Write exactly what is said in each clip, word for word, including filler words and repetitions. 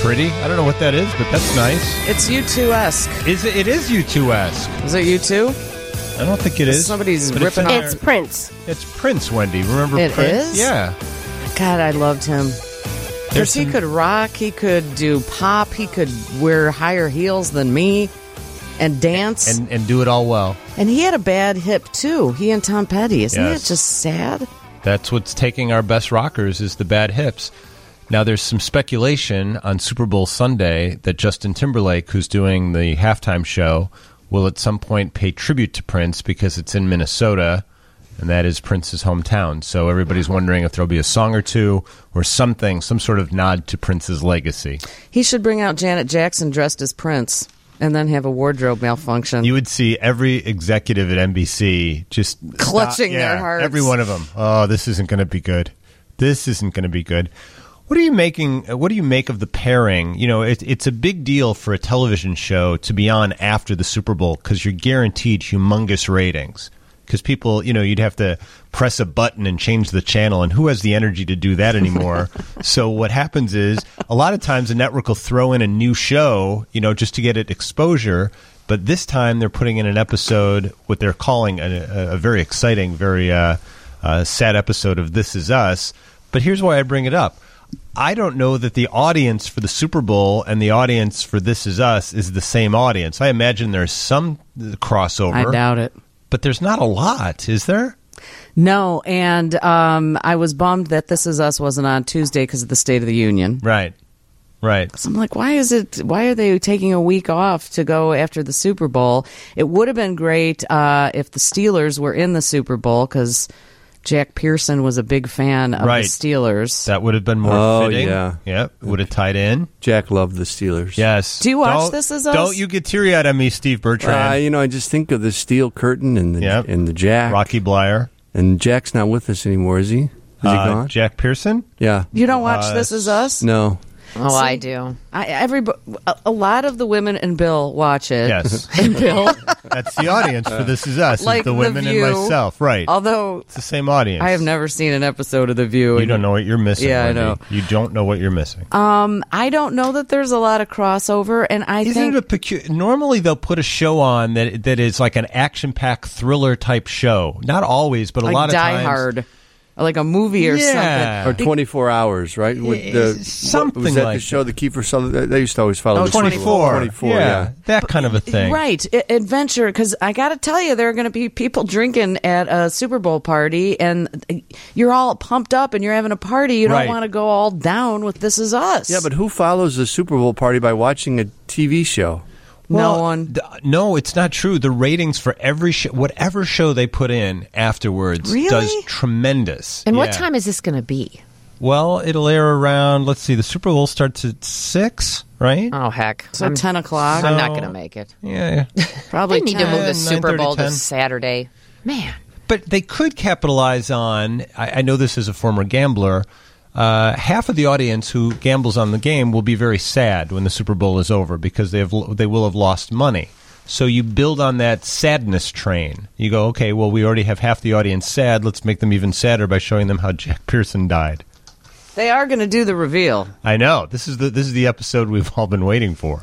pretty. I don't know what that is, but that's nice. It's U two-esque. Is it? It is U two-esque. Is it U two? I don't think it is. Somebody's but ripping it's, off. It's Prince. It's Prince, Wendy. Remember It Prince? is? Yeah. God, I loved him. Because he some- could rock, he could do pop, he could wear higher heels than me and dance. And, and do it all well. And he had a bad hip, too. He and Tom Petty. Isn't Yes. that just sad? That's what's taking our best rockers is the bad hips. Now, there's some speculation on Super Bowl Sunday that Justin Timberlake, who's doing the halftime show, will at some point pay tribute to Prince because it's in Minnesota, and that is Prince's hometown. So everybody's wondering if there'll be a song or two or something, some sort of nod to Prince's legacy. He should bring out Janet Jackson dressed as Prince and then have a wardrobe malfunction. You would see every executive at N B C just Clutching stop- their yeah, hearts. Every one of them. Oh, this isn't going to be good. This isn't going to be good. What are you making? What do you make of the pairing? You know, it, it's a big deal for a television show to be on after the Super Bowl because you're guaranteed humongous ratings. Because people, you know, you'd have to press a button and change the channel, and who has the energy to do that anymore? So what happens is a lot of times a network will throw in a new show, you know, just to get it exposure. But this time they're putting in an episode, what they're calling a, a very exciting, very uh, uh, sad episode of This Is Us. But here's why I bring it up. I don't know that the audience for the Super Bowl and the audience for This Is Us is the same audience. I imagine there's some crossover. I doubt it. But there's not a lot, is there? No, and um, I was bummed that This Is Us wasn't on Tuesday because of the State of the Union. Right, right. So I'm like, why is it? Why are they taking a week off to go after the Super Bowl? It would have been great uh, if the Steelers were in the Super Bowl because Jack Pearson was a big fan of Right. the Steelers. That would have been more Oh, fitting. yeah. Yep, would have tied in. Jack loved the Steelers. Yes. Do you watch Don't- This Is Us? Don't you get teary-eyed on me, Steve Bertrand. Uh, you know, I just think of the steel curtain and the Yep. and the Jack. Rocky Blyer. And Jack's not with us anymore, is he? Is he Uh, gone? Jack Pearson? Yeah. You don't watch Uh, This Is Us? No. Oh, See? I do. I, every, a, a lot of the women and Bill watch it. Yes. And Bill, That's the audience for This Is Us, Like is the The women and View. myself. Right. although It's the same audience. I have never seen an episode of The View. You and- don't know what you're missing, Yeah, I Wendy. know. You don't know what you're missing. Um, I don't know that there's a lot of crossover, and I Isn't think it a pecu- normally they'll put a show on that that is like an action-packed thriller type show. Not always, but a like lot of Die times. Hard, or like a movie or Yeah. something. Or twenty-four hours, right? With the, Eh, something what, was that like the show that Kiefer Sutherland? They used to always follow Oh, the Super Bowl. twenty-four. twenty-four, yeah, yeah. that kind of a thing. Right, I- adventure. Because I got to tell you, there are going to be people drinking at a Super Bowl party, and you're all pumped up, and you're having a party. You don't Right. want to go all down with This Is Us. Yeah, but who follows the Super Bowl party by watching a T V show? no Well, one. th- no, it's not true. The ratings for every show, whatever show they put in afterwards, Really? does tremendous. And what Yeah. time is this going to be? Well, it'll air around. Let's see. The Super Bowl starts at six, right? Oh, heck. So I'm, ten o'clock. I'm So- not going to make it. Yeah, yeah. Probably They need ten. to move the nine Super thirty, Bowl ten. to Saturday. Man. But they could capitalize on, I, I know this as a former gambler, uh, half of the audience who gambles on the game will be very sad when the Super Bowl is over because they have they will have lost money. So you build on that sadness train. You go, okay, well, we already have half the audience sad. Let's make them even sadder by showing them how Jack Pearson died. They are going to do the reveal. I know. This is the this is the episode we've all been waiting for.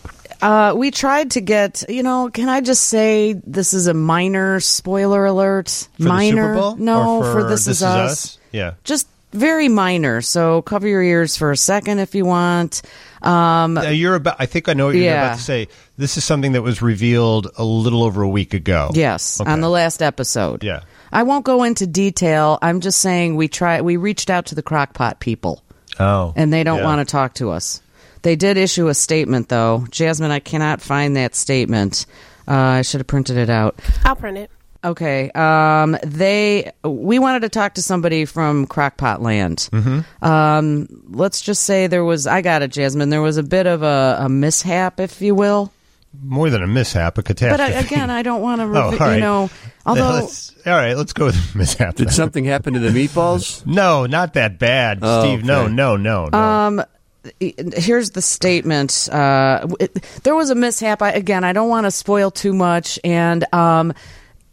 Uh, we tried to get, you know, can I just say this is a minor spoiler alert? For minor? the Super Bowl? No, Or for, This, Is, Us. Yeah. Just very minor. So cover your ears for a second if you want. Um, Uh, you're about. I think I know what you're Yeah. about to say. This is something that was revealed a little over a week ago. yes, Okay. on the last episode. Yeah. I won't go into detail. I'm just saying we try. We reached out to the Crockpot people, Oh. and they don't yeah. want to talk to us. They did issue a statement, though. Jasmine, I cannot find that statement. Uh, I should have printed it out. I'll print it. Okay. Um, they we wanted to talk to somebody from Crockpot Land. Mm-hmm. Um, let's just say there was. I got it, Jasmine. There was a bit of a, a mishap, if you will. More than a mishap, a But catastrophe. I, again, I don't want to. Oh, Revi- all right. You know, although Let's- all right, let's go with mishap. Did then. something happen to the meatballs? No, not that bad, Oh, Steve. No, okay. no, no, no. Um, here's the statement. Uh, it, there was a mishap. I, again, I don't want to spoil too much, and um,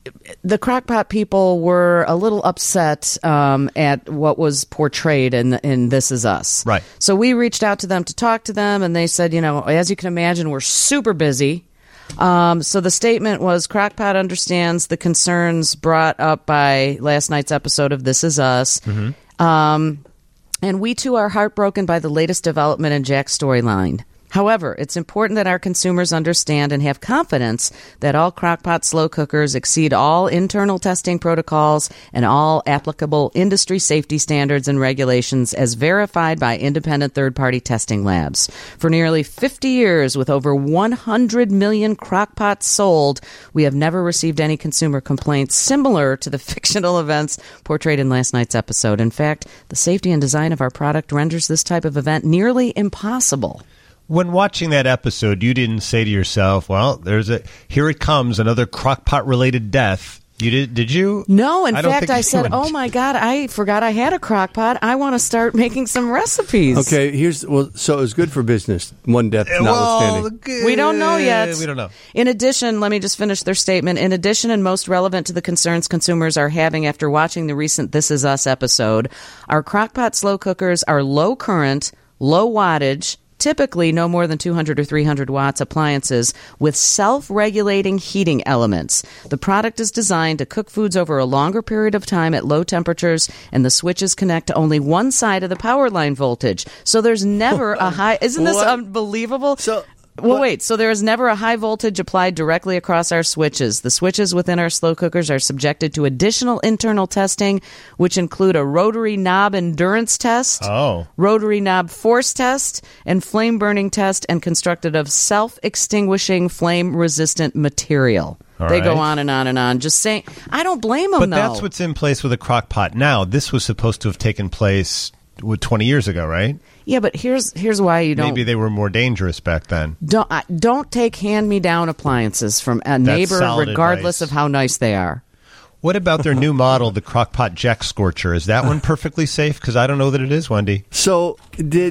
the Crock-Pot people were a little upset um, at what was portrayed in, in This Is Us. Right. So we reached out to them to talk to them, and they said, you know, as you can imagine, we're super busy. Um, so the statement was, Crock-Pot understands the concerns brought up by last night's episode of This Is Us. Mm-hmm. Um, and we, too, are heartbroken by the latest development in Jack's storyline. However, it's important that our consumers understand and have confidence that all Crock-Pot slow cookers exceed all internal testing protocols and all applicable industry safety standards and regulations as verified by independent third-party testing labs. For nearly fifty years, with over one hundred million Crock-Pots sold, we have never received any consumer complaints similar to the fictional events portrayed in last night's episode. In fact, the safety and design of our product renders this type of event nearly impossible. When watching that episode, you didn't say to yourself, well, there's a here it comes, another Crock-Pot-related death. You did, did you? No, in I don't fact, think I you said, would. oh, my God, I forgot I had a Crock-Pot. I want to start making some recipes. Okay, here's well. So it was good for business. One death Well, notwithstanding. We don't know yet. We don't know. In addition, let me just finish their statement. In addition, and most relevant to the concerns consumers are having after watching the recent This Is Us episode, our Crock-Pot slow cookers are low current, low wattage, typically no more than two hundred or three hundred watts appliances with self-regulating heating elements. The product is designed to cook foods over a longer period of time at low temperatures, and the switches connect to only one side of the power line voltage. So there's never a high... Isn't this What? unbelievable? So... Well, What? wait. So there is never a high voltage applied directly across our switches. The switches within our slow cookers are subjected to additional internal testing, which include a rotary knob endurance test, Oh. rotary knob force test, and flame burning test, and constructed of self-extinguishing flame-resistant material. All they go right. on and on and on. Just saying, I don't blame them, But though. that's what's in place with a crock pot now. This was supposed to have taken place what, twenty years ago, right? Yeah, but here's here's why you don't Maybe they were more dangerous back then. don't uh, don't take hand-me-down appliances from a neighbor, solid regardless advice. of how nice they are. What about their new model, the Crock-Pot Jack Scorcher? Is that one perfectly safe? Because I don't know that it is, Wendy. So did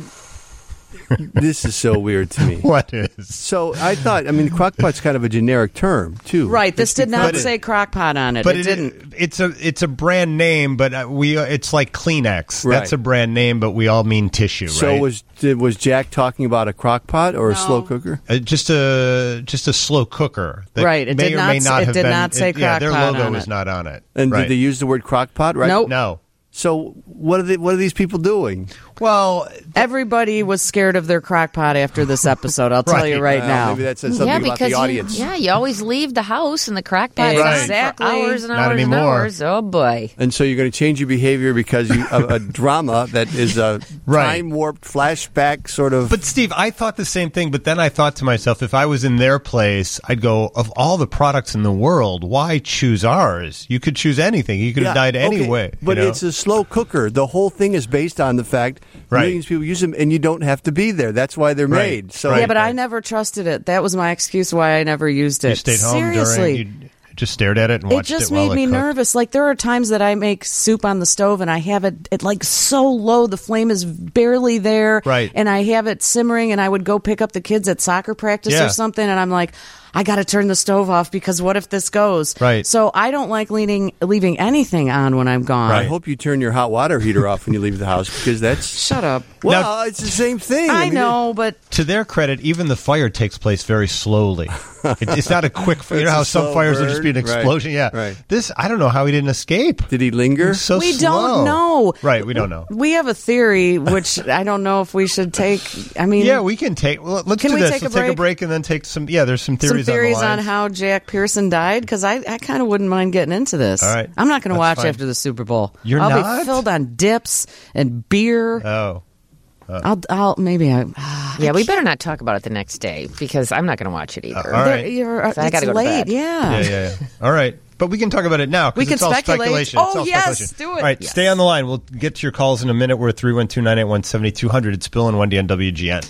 this is so weird to me. What is? So I thought, I mean, crockpot's kind of a generic term too. Right. This did not But it- say Crock-Pot on it. But it, it, didn't. it's a it's a brand name, but uh, we uh, it's like Kleenex. Right. That's a brand name, but we all mean tissue, So right? was did, was Jack talking about a crockpot or a slow cooker? Uh, just a just a slow cooker. That Right, it may did or not may s- not it have did been, not say it- Yeah, their Crock-Pot logo on was it. not on it. And right. did they use the word crockpot? Right. Nope. No. So what are they, what are these people doing? Well, Everybody was scared of their Crock-Pot after this episode. I'll tell Right. you right Well, now. maybe that says something yeah, about because the you- audience. yeah, you always leave the house and the crock pot's Right. on Exactly. for hours and Not hours and anymore. hours. Oh boy. And so you're going to change your behavior because you, a, a drama that is a Right. time warped flashback sort of. But Steve, I thought the same thing, but then I thought to myself, if I was in their place, I'd go, of all the products in the world, why choose ours? You could choose anything. You could have Yeah, died okay, anyway. But you know? it's a slow cooker. The whole thing is based on the fact Right. millions of people use them, and you don't have to be there. That's why they're Right. made. So Right. yeah, but I never trusted it. That was my excuse why I never used it. you stayed home Seriously. during, you just stared at it and It watched just it while made me it cooked. nervous. Like there are times that I make soup on the stove and I have it, it like so low, the flame is barely there, Right. and I have it simmering. And I would go pick up the kids at soccer practice Yeah. or something, and I'm like, I got to turn the stove off because what if this goes? Right. So I don't like leaning, leaving anything on when I'm gone. I hope you turn your hot water heater off when you leave the house because that's Shut up. well, Now- it's the same thing. I mean, know, but To their credit, even the fire takes place very slowly. It, it's not a quick. You It's know a how some slow fires will just be an burn. Right. explosion. Yeah. Right. This, I don't know how he didn't escape. Did he linger? He's so we slow. don't know. Right. We don't know. We have a theory, which I don't know if we should take. I mean, Yeah, we can take. Well, let's Can do we this. take a let's take a break? break and then take some. Yeah, there's some some theories. theories on, the on line. how Jack Pearson died because I, I kind of wouldn't mind getting into this. All right. I'm not going to That's watch fine. after the Super Bowl. You're I'll not? be filled on dips and beer. Oh. I'll, I'll maybe I. Yeah, we better not talk about it the next day because I'm not going to watch it either. all right. There- you're, So I it's gotta go to late. bed. Yeah. Yeah, yeah, yeah. All right. But we can talk about it now We because can it's all speculate. speculation. Oh, it's all yes, speculation. do it. All right, Yes. stay on the line. We'll get to your calls in a minute. We're at three one two, nine eight one, seven two zero zero. It's Bill and Wendy on W G N.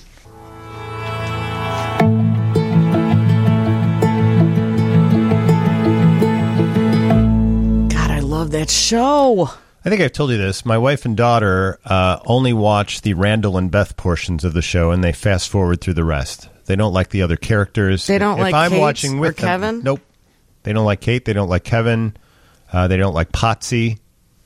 God, I love that show. I think I've told you this. My wife and daughter uh, only watch the Randall and Beth portions of the show, and they fast forward through the rest. They don't like the other characters. They don't if like I'm Kate watching or with them- Kevin? Nope. They don't like Kate. They don't like Kevin. Uh, they don't like Potsy.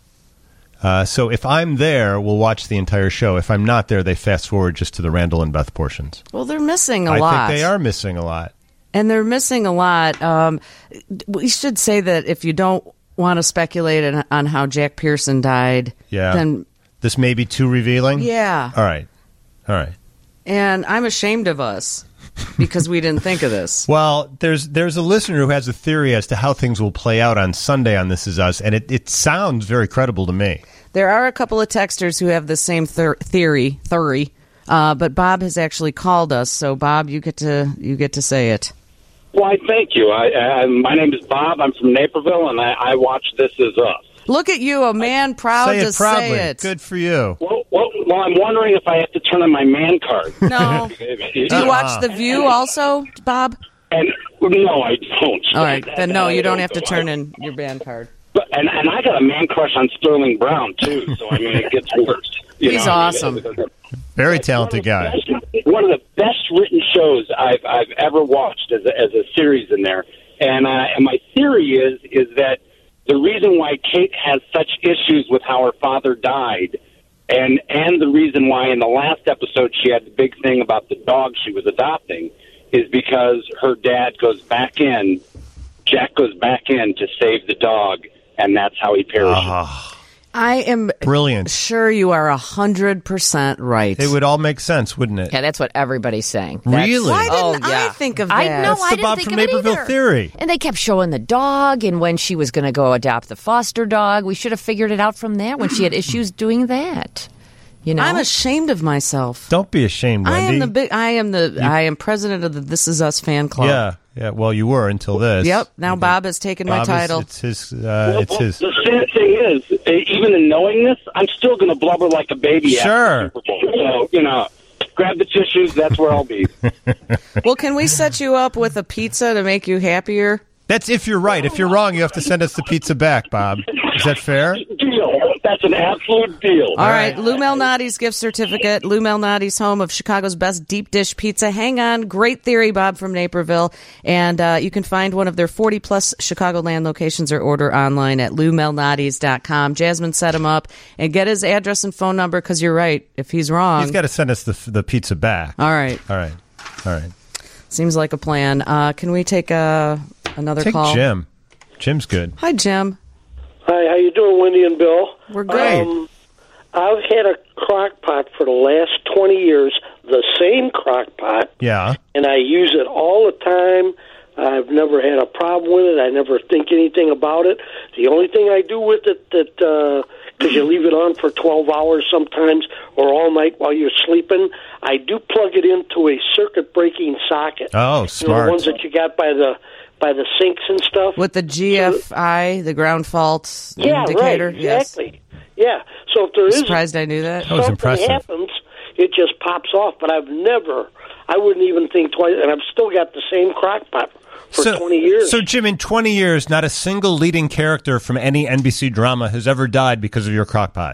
Uh, so if I'm there, we'll watch the entire show. If I'm not there, they fast forward just to the Randall and Beth portions. Well, they're missing a I lot. think they are missing a lot. And they're missing a lot. Um, we should say that if you don't want to speculate on, on how Jack Pearson died, Yeah. then This may be too revealing? yeah. All right. All right. And I'm ashamed of us because we didn't think of this. Well, there's there's a listener who has a theory as to how things will play out on Sunday on This Is Us, and it, it sounds very credible to me. There are a couple of texters who have the same ther- theory, theory, uh, but Bob has actually called us. So, Bob, you get to you get to say it. Why, thank you. I, I, my name is Bob. I'm from Naperville, and I, I watch This Is Us. Look at you, a man proud say to it proudly. say it. Good for you. Well, well, well, I'm wondering if I have to turn on my man card. No. Do you watch The View also, Bob? And no, I don't. All right, then no, you don't have to turn in your band card. But, and, and I got a man crush on Sterling Brown, too, so, I mean, it gets worse. You He's know? awesome. Very talented guy. One of the best written shows I've, I've ever watched as a, as a series in there. And, uh, and my theory is is that the reason why Kate has such issues with how her father died, and and the reason why in the last episode she had the big thing about the dog she was adopting, is because her dad goes back in, Jack goes back in to save the dog, and that's how he perishes. Ah, I am brilliant. sure you are a hundred percent right. It would all make sense, wouldn't it? Yeah, that's what everybody's saying. That's- Really? Why didn't Oh, yeah. I think of that? I know. That's I the didn't Bob think from of it Naperville either. theory. And they kept showing the dog, and when she was going to go adopt the foster dog, we should have figured it out from there. When she had issues doing that, you know. I'm ashamed of myself. Don't be ashamed, Wendy. I am the big. I am the. I am president of the This Is Us fan club. Yeah, yeah. Well, you were until this. Yep. Now Bob has taken my Bob is- title. it's his. Uh, Well, it's well, his. The sad thing is, eh, even in knowing this, I'm still going to blubber like a baby Sure. after the Super Bowl. So, you know, grab the tissues, that's where I'll be. Well, can we set you up with a pizza to make you happier? That's if you're right. If you're wrong, you have to send us the pizza back, Bob. Is that fair? Deal. That's an absolute deal. All right, Lou Malnati's gift certificate. Lou Malnati's home of Chicago's best deep dish pizza. Hang on. Great theory, Bob from Naperville. And uh, you can find one of their forty-plus Chicagoland locations or order online at lou malnatis dot com. Jasmine set him up. And get his address and phone number because you're right. If he's wrong. He's got to send us the the pizza back. All right. All right. All right. Seems like a plan. Uh, can we take uh, another Take call? Jim. Jim's good. Hi, Jim. Hi, how you doing, Wendy and Bill? We're great. Um, I've had a crock pot for the last twenty years, the same crock pot, Yeah. and I use it all the time. I've never had a problem with it. I never think anything about it. The only thing I do with it, that because you leave it on for twelve hours sometimes or all night while you're sleeping, I do plug it into a circuit-breaking socket. Oh, You know, smart. the ones that you got by the by the sinks and stuff. With the G F I, the ground fault Yeah, indicator. right, exactly. Yeah, so if there Yes. is Surprised I knew that. That was something impressive. happens, it just pops off. But I've never, I wouldn't even think twice, and I've still got the same crock pot for so, twenty years. So, Jim, in twenty years, not a single leading character from any N B C drama has ever died because of your crock pot.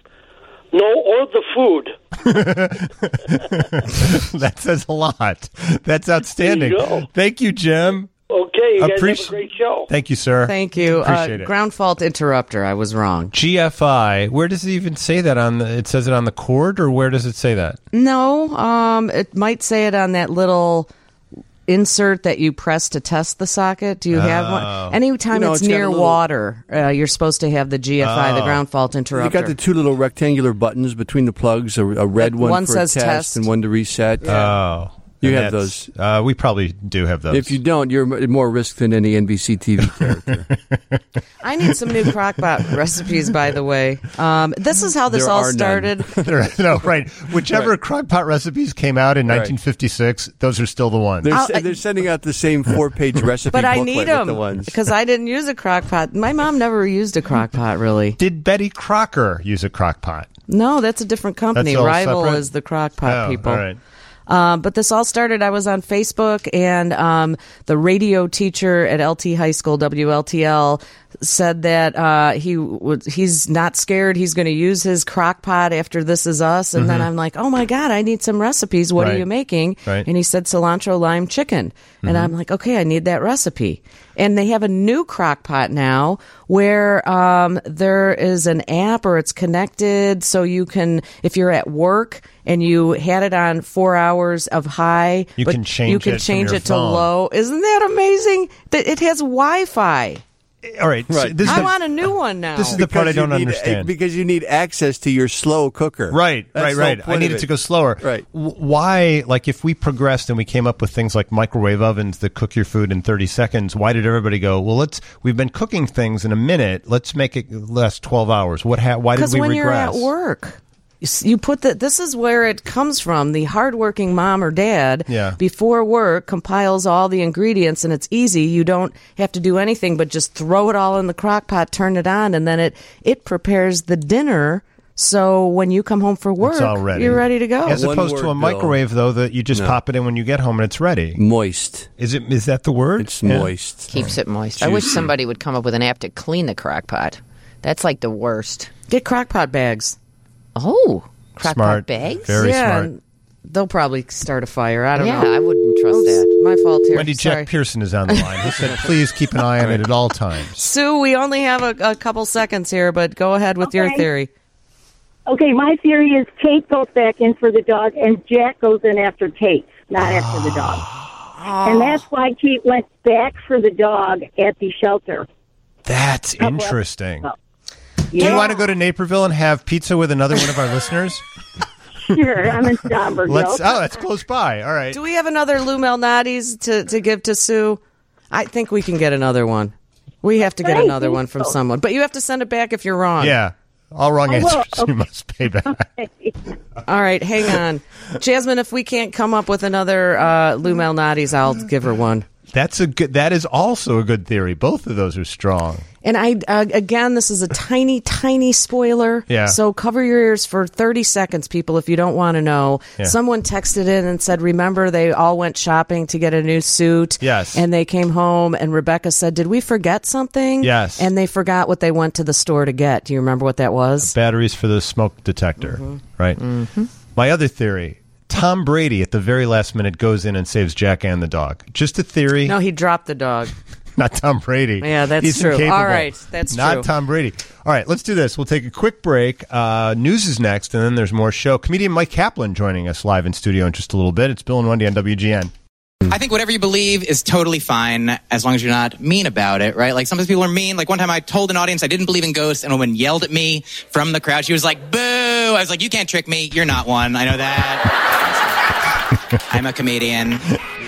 No, or the food. That says a lot. That's outstanding. There you go. Thank you, Jim. Okay, you guys Appreci- have a great show. Thank you, sir. Thank you. Appreciate uh, it. Ground fault interrupter. I was wrong. G F I. Where does it even say that on the? It says it on the cord, or where does it say that? No, um, it might say it on that little insert that you press to test the socket. Do you have Oh. one? Anytime You know, it's, it's got near a little- water, uh, you're supposed to have the G F I, the Oh. ground fault You interrupter. got the two little rectangular buttons between the plugs, a, a red That one, one for says a test, test. and one to reset. Oh, You and have that's- Uh, we probably do have those. If you don't, you're m- more risk than any N B C T V character. I need some new crockpot recipes, by the way. Um, this is how this There all are none. started. no, right. Whichever Right. crockpot recipes came out in Right. nineteen fifty-six, those are still the ones. They're, I'll- s- they're sending out the same four-page recipe But I booklet need with them the ones. because I didn't use a crockpot. My mom never used a crockpot, really. Did Betty Crocker use a crockpot? No, that's a different company. That's all Rival separate? is the crockpot Oh, people. all right. Um, but this all started, I was on Facebook, and um, the radio teacher at L T High School, W L T L, said that uh, he would, he's not scared. He's going to use his crock pot after This Is Us. And then I'm like, oh, my God, I need some recipes. What Right. are you making? Right. And he said cilantro lime chicken. And I'm like, okay, I need that recipe. And they have a new crock pot now where um, there is an app or it's connected so you can, if you're at work and you had it on four hours of high, You but can change you can it from change your it to phone. low. Isn't that amazing? That it has Wi-Fi. All right. so Right. this is I the- want a new one now. This is the part I Because you don't need- understand. Because you need access to your slow cooker. Right, That's right, the right. whole I point need of it to go slower. Right. W- Why, like, if we progressed and we came up with things like microwave ovens that cook your food in thirty seconds, why did everybody go, well, let's, we've been cooking things in a minute, let's make it last twelve hours. What? Ha- why did Because we when regress? you're at work, you s- you put the. This is where it comes from. The hardworking mom or dad, Yeah. before work, compiles all the ingredients, and it's easy. You don't have to do anything but just throw it all in the crock pot, turn it on, and then it it prepares the dinner. So when you come home for work, It's all ready. you're ready to go. As One opposed to word, a microwave, though, that you just No. pop it in when you get home and it's ready. Moist. Is it? Is that the word? It's Yeah. moist. Keeps it moist. I wish Juicy. somebody would come up with an app to clean the crock pot. That's like the worst. Get crock pot bags. Oh, crock Smart. pot bags? Very yeah, smart. and they'll probably start a fire. I don't yeah, know. I wouldn't trust Oops, that. my fault here. Wendy Sorry. Jack Pearson is on the line. He said, please keep an eye on it at all times. Sue, we only have a, a couple seconds here, but go ahead with your Okay. theory. Okay, my theory is Kate goes back in for the dog, and Jack goes in after Kate, not after the dog. And that's why Kate went back for the dog at the shelter. That's interesting. Oh. Do you want to go to Naperville and have pizza with another one of our listeners? Sure, I'm in Stomberg. Let's. Oh, that's close by. All right. Do we have another Lou Malnati's to, to give to Sue? I think we can get another one. We have to get I another think one from so. someone. But you have to send it back if you're wrong. Yeah. All wrong I will. answers you must pay back. All right, hang on. Jasmine, if we can't come up with another uh, Lou Malnati's, I'll give her one. That's a good. That is also a good theory. Both of those are strong. And I, uh, again, this is a tiny, tiny spoiler. Yeah. So cover your ears for thirty seconds, people, if you don't want to know. Yeah. Someone texted in and said, remember, they all went shopping to get a new suit. Yes. And they came home, and Rebecca said, did we forget something? Yes. And they forgot what they went to the store to get. Do you remember what that was? Batteries for the smoke detector. Mm-hmm. Right. My other theory. Tom Brady at the very last minute goes in and saves Jack and the dog. Just a theory. No, he dropped the dog. Not Tom Brady. Yeah, that's He's true. incapable. All right, that's Not true. Tom Brady. All right, let's do this. We'll take a quick break. Uh, news is next, and then there's more show. Comedian Mike Kaplan joining us live in studio in just a little bit. It's Bill and Wendy on W G N. I think whatever you believe is totally fine as long as you're not mean about it, right? Like sometimes people are mean. Like one time I told an audience I didn't believe in ghosts, and a woman yelled at me from the crowd. She was like, boo! I was like, you can't trick me. You're not one. I know that. I'm a comedian.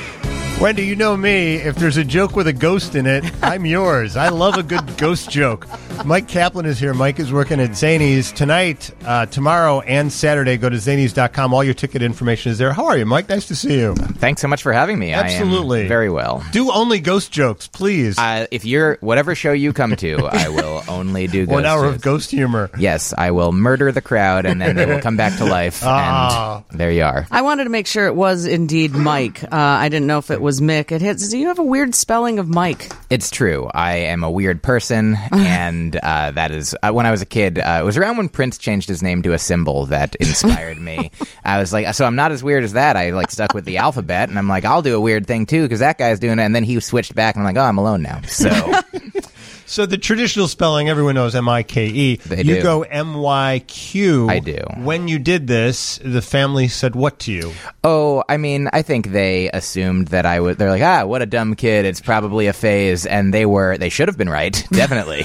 Wendy, you know me. If there's a joke with a ghost in it, I'm yours. I love a good ghost joke. Mike Kaplan is here. Mike is working at Zanies tonight, uh, tomorrow, and Saturday. Go to zanies dot com. All your ticket information is there. How are you, Mike? Nice to see you. Thanks so much for having me. Absolutely. I am very well. Do only ghost jokes, please. Uh, if you're whatever show you come to, I will only do ghost One hour jokes. of ghost humor. Yes, I will murder the crowd, and then they will come back to life. Ah. And there you are. I wanted to make sure it was indeed Mike. Uh, I didn't know if it was Mick. It has, do you have a weird spelling of Mike? It's true. I am a weird person, and uh, that is uh, when I was a kid. Uh, it was around when Prince changed his name to a symbol that inspired me. I was like, so I'm not as weird as that. I like stuck with the alphabet, and I'm like, I'll do a weird thing too because that guy's doing it. And then he switched back, and I'm like, oh, I'm alone now. So. So the traditional spelling, everyone knows M I K E. They you do. go M Y Q. I do. When you did this, the family said what to you? Oh, I mean, I think they assumed that I would. They're like, ah, what a dumb kid. It's probably a phase, and they were. They should have been right, definitely.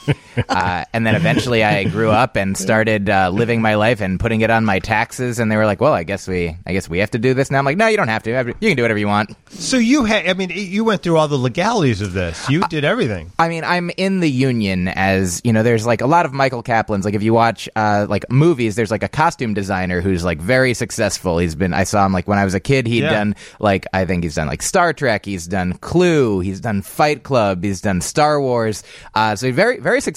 uh, and then eventually, I grew up and started uh, living my life and putting it on my taxes. And they were like, well, I guess we, I guess we have to do this now. I'm like, no, you don't have to. You can do whatever you want. So you had, I mean, you went through all the legalities of this. You did everything. I mean, I'm in the union as, you know, there's like a lot of Michael Kaplan's. Like if you watch uh, like movies, there's like a costume designer who's like very successful. He's been, I saw him like when I was a kid, he'd Yeah. done like, I think he's done like Star Trek. He's done Clue. He's done Fight Club. He's done Star Wars. Uh, so very, very successful.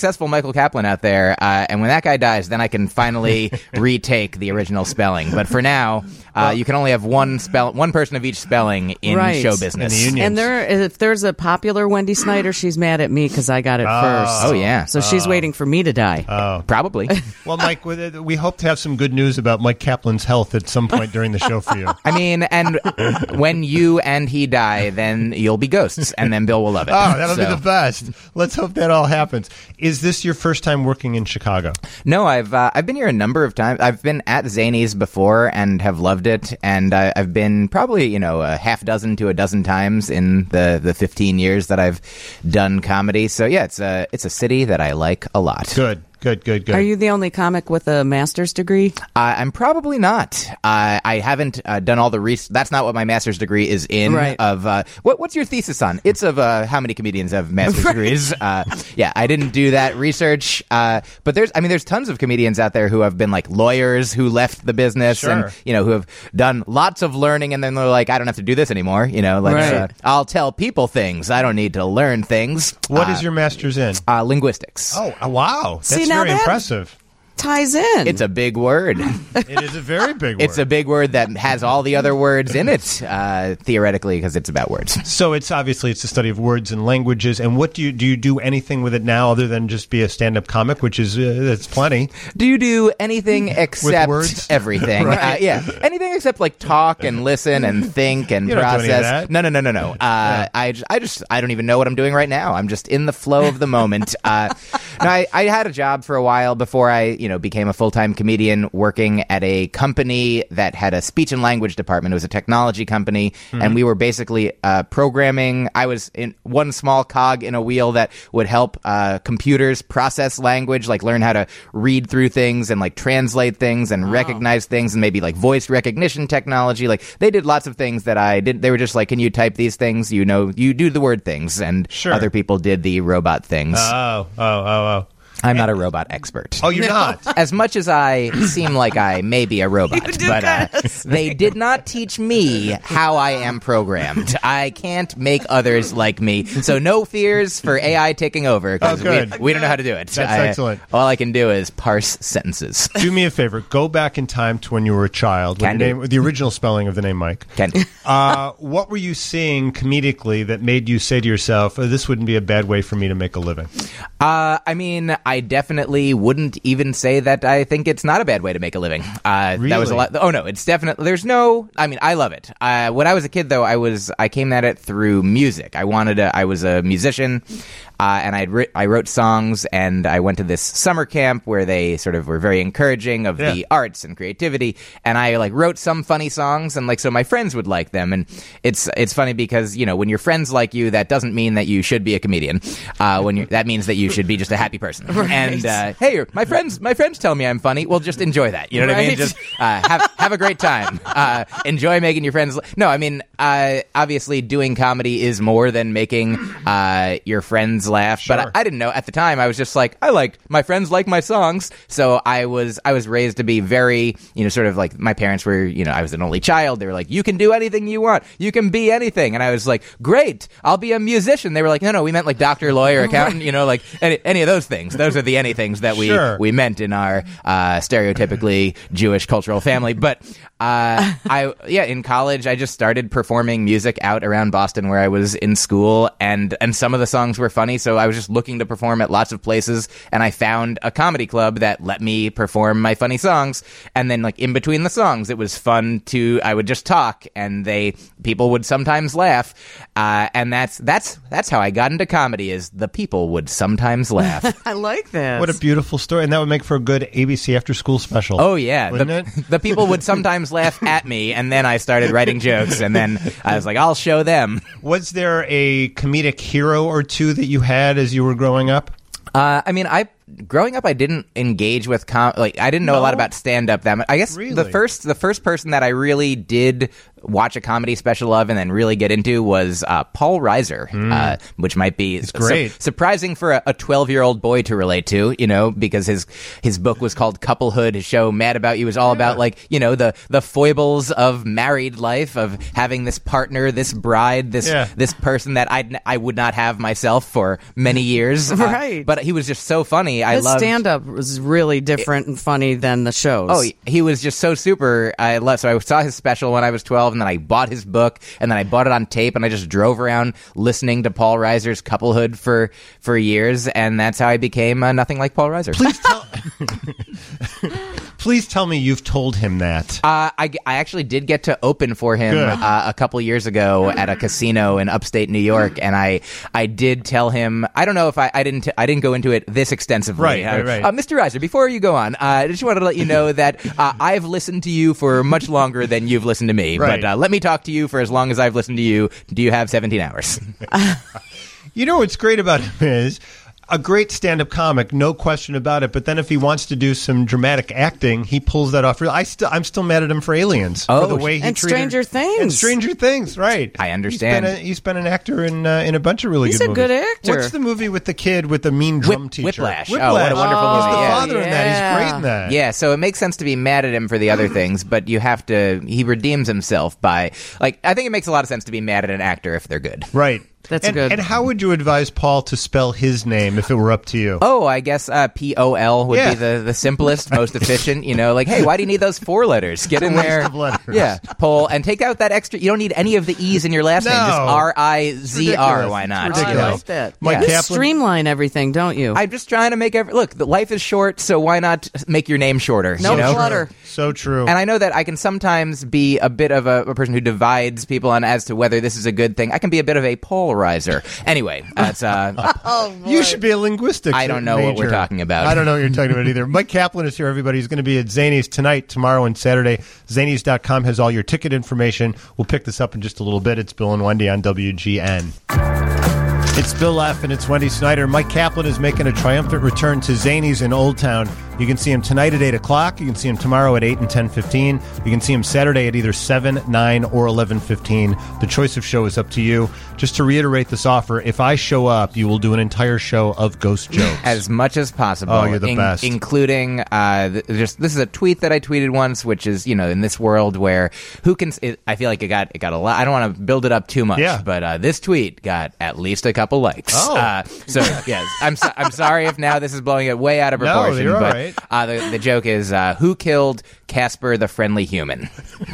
successful Michael Kaplan out there, uh, and when that guy dies, then I can finally retake the original spelling. But for now, uh, you can only have one spell, one person of each spelling in Right. show business. In the unions. And there, if there's a popular Wendy Snyder, she's mad at me because I got it first. Oh, yeah. So she's waiting for me to die. Oh. Probably. Well, Mike, we we hope to have some good news about Mike Kaplan's health at some point during the show for you. I mean, and when you and he die, then you'll be ghosts, and then Bill will love it. Oh, that'll So- be the best. Let's hope that all happens. Is this your first time working in Chicago? No, I've uh, I've been here a number of times. I've been at Zanies before and have loved it, and I, I've been probably you know a half dozen to a dozen times in the, the fifteen years that I've done comedy. So yeah, it's a it's a city that I like a lot. Good, good, good, good. Are you the only comic with a master's degree? Uh, I'm probably not. Uh, I haven't uh, done all the research. That's not what my master's degree is in. Right. Of uh, what? What's your thesis on? It's of uh, how many comedians have master's degrees. Uh, yeah, I didn't do that research. Uh, but there's, I mean, there's tons of comedians out there who have been like lawyers who left the business, Sure. and you know who have done lots of learning, and then they're like, I don't have to do this anymore. You know, like Right. uh, I'll tell people things. I don't need to learn things. What uh, is your master's in? uh, linguistics? Oh, uh, wow. That's See, now very that- impressive. Ties in. It's a big word. It is a very big word. It's a big word that has all the other words in it, uh, theoretically, because it's about words. So it's obviously it's a study of words and languages. And what do you do? You do anything with it now other than just be a stand-up comic, which is uh, that's plenty. Do you do anything except words? everything? Right. uh, yeah, anything except like talk and listen and think and You don't do any of process. that. No, no, no, no, no. Uh, I, just, I just, I don't even know what I'm doing right now. I'm just in the flow of the moment. Uh, no, I, I had a job for a while before I, you know, became a full-time comedian working at a company that had a speech and language department. It was a technology company, Mm-hmm. and we were basically uh, programming. I was in one small cog in a wheel that would help uh, computers process language, like learn how to read through things and like translate things and recognize things, and maybe like voice recognition technology. Like they did lots of things that I did. They were just like, can you type these things? You know, you do the word things, and Sure. other people did the robot things. Oh, oh, oh, oh. I'm not a robot expert. Oh, you're not. As much as I seem like I may be a robot, but uh, they did not teach me how I am programmed. I can't make others like me. So no fears for A I taking over, because Oh, good. we, we don't know how to do it. That's I- excellent. All I can do is parse sentences. Do me a favor. Go back in time to when you were a child. When Can your do. name, with the original spelling of the name Mike. Can Uh, what were you seeing comedically that made you say to yourself, oh, this wouldn't be a bad way for me to make a living? Uh, I mean, I definitely wouldn't even say that I think it's not a bad way to make a living. Uh, That was a Really? lot. Oh no, it's definitely. There's no. I mean, I love it. Uh, when I was a kid, though, I was I came at it through music. I wanted to. I was a musician, uh, and I'd writ, I wrote songs, and I went to this summer camp where they sort of were very encouraging of Yeah. the arts and creativity. And I like wrote some funny songs, and like so my friends would like them. And it's it's funny because you know when your friends like you, that doesn't mean that you should be a comedian. Uh, when you that means that you should be just a happy person. And uh, hey, my friends, my friends tell me I'm funny. Well, just enjoy that. You know what I mean? Right. Just uh, have have a great time. Uh, enjoy making your friends. No, I mean, uh, obviously, doing comedy is more than making uh, your friends laugh. Sure. But I, I didn't know at the time. I was just like, I like my friends like my songs. So I was I was raised to be very, you know, sort of like my parents were. You know, I was an only child. They were like, you can do anything you want. You can be anything. And I was like, great. I'll be a musician. They were like, no, no, we meant like doctor, lawyer, accountant. You know, like any, any of those things. Those are the anythings that we Sure. we meant in our uh, stereotypically Jewish cultural family. But uh, I, yeah, in college, I just started performing music out around Boston where I was in school, and and some of the songs were funny, so I was just looking to perform at lots of places, and I found a comedy club that let me perform my funny songs, and then like in between the songs, it was fun to I would just talk, and they people would sometimes laugh, uh, and that's that's that's how I got into comedy. Is the people would sometimes laugh. I like that. What a beautiful story. And that would make for a good A B C after school special. Oh yeah, Wouldn't the, it? the people would sometimes laugh at me, and then I started writing jokes, and then I was like, I'll show them. Was there a comedic hero or two that you had as you were growing up? Uh, I mean, I growing up, I didn't engage with com- like I didn't know No? a lot about stand up. That much. I guess Really? the first the first person that I really did watch a comedy special of and then really get into was uh, Paul Reiser, uh, which might be su- great. surprising for a twelve-year-old boy to relate to, you know, because his his book was called Couplehood. His show Mad About You was all about, like, you know, the the foibles of married life, of having this partner, this bride, this Yeah. this person that I I would not have myself for many years. Uh, Right. but he was just so funny. I His loved stand-up was really different and funny than the shows. Oh, he- he was just so super. I love. So I saw his special when I was twelve, and then I bought his book, and then I bought it on tape, and I just drove around listening to Paul Reiser's Couplehood for for years, and that's how I became uh, nothing like Paul Reiser. Please tell. Please tell me you've told him that. Uh, I, I actually did get to open for him Good. uh, a couple years ago at a casino in upstate New York, and I I did tell him. I don't know if I, I didn't I didn't go into it this extensively. Right, Uh, right, right. Uh, Mister Reiser, before you go on, uh, I just wanted to let you know that uh, I've listened to you for much longer than you've listened to me. Right. But uh, let me talk to you for as long as I've listened to you. Do you have seventeen hours? You know what's great about him is a great stand-up comic, no question about it. But then if he wants to do some dramatic acting, he pulls that off. I still, I'm still mad at him for Aliens. Oh, for the way he and treated, Stranger Things. And Stranger Things, right? I understand. He's been, a, he's been an actor in uh, in a bunch of really He's good a movies. good actor. What's the movie with the kid with the mean drum Whip- teacher? Whiplash. Oh, Whiplash. what a wonderful He's movie, the yeah. father in that. He's great in that. Yeah, so it makes sense to be mad at him for the other things, but you have to. He redeems himself by, like, I think it makes a lot of sense to be mad at an actor if they're good. Right. That's and, good. And how would you advise Paul to spell his name if it were up to you? Oh, I guess uh, P O L would Yeah. be the, the simplest, most efficient. You know, like, hey, why do you need those four letters? Get in Waste there. of letters. Yeah, Paul, and take out that extra. You don't need any of the E's in your last name. Just No. R I Z R. Ridiculous. Why not? It's Oh, I ridiculous. like that. Mike You Kaplan- streamline everything, don't you? I'm just trying to make every look. The life is short, so why not make your name shorter? no you know? clutter. So true. And I know that I can sometimes be a bit of a, a person who divides people on as to whether this is a good thing. I can be a bit of a polarizer. Anyway, that's uh, You should be a linguistics I don't know what we're major. talking about. I don't know what you're talking about either. Mike Kaplan is here, everybody. He's going to be at Zanies tonight, tomorrow, and Saturday. Zanies dot com has all your ticket information. We'll pick this up in just a little bit. It's Bill and Wendy on W G N. It's Bill F. and it's Wendy Snyder. Mike Kaplan is making a triumphant return to Zanies in Old Town. You can see him tonight at eight o'clock. You can see him tomorrow at eight and ten fifteen. You can see him Saturday at either seven, nine, or eleven fifteen. The choice of show is up to you. Just to reiterate this offer, if I show up, you will do an entire show of ghost jokes. as much as possible. Oh, you're the in- best. Including, uh, th- just this is a tweet that I tweeted once, which is, you know, in this world where who can? It, I feel like it got it got a lot. I don't want to build it up too much, Yeah. but uh, this tweet got at least a couple likes. Oh. Uh, so yes, I'm so, I'm sorry if now this is blowing it way out of No, proportion. you're all but right. uh, the, the joke is, uh, who killed Casper the Friendly Human?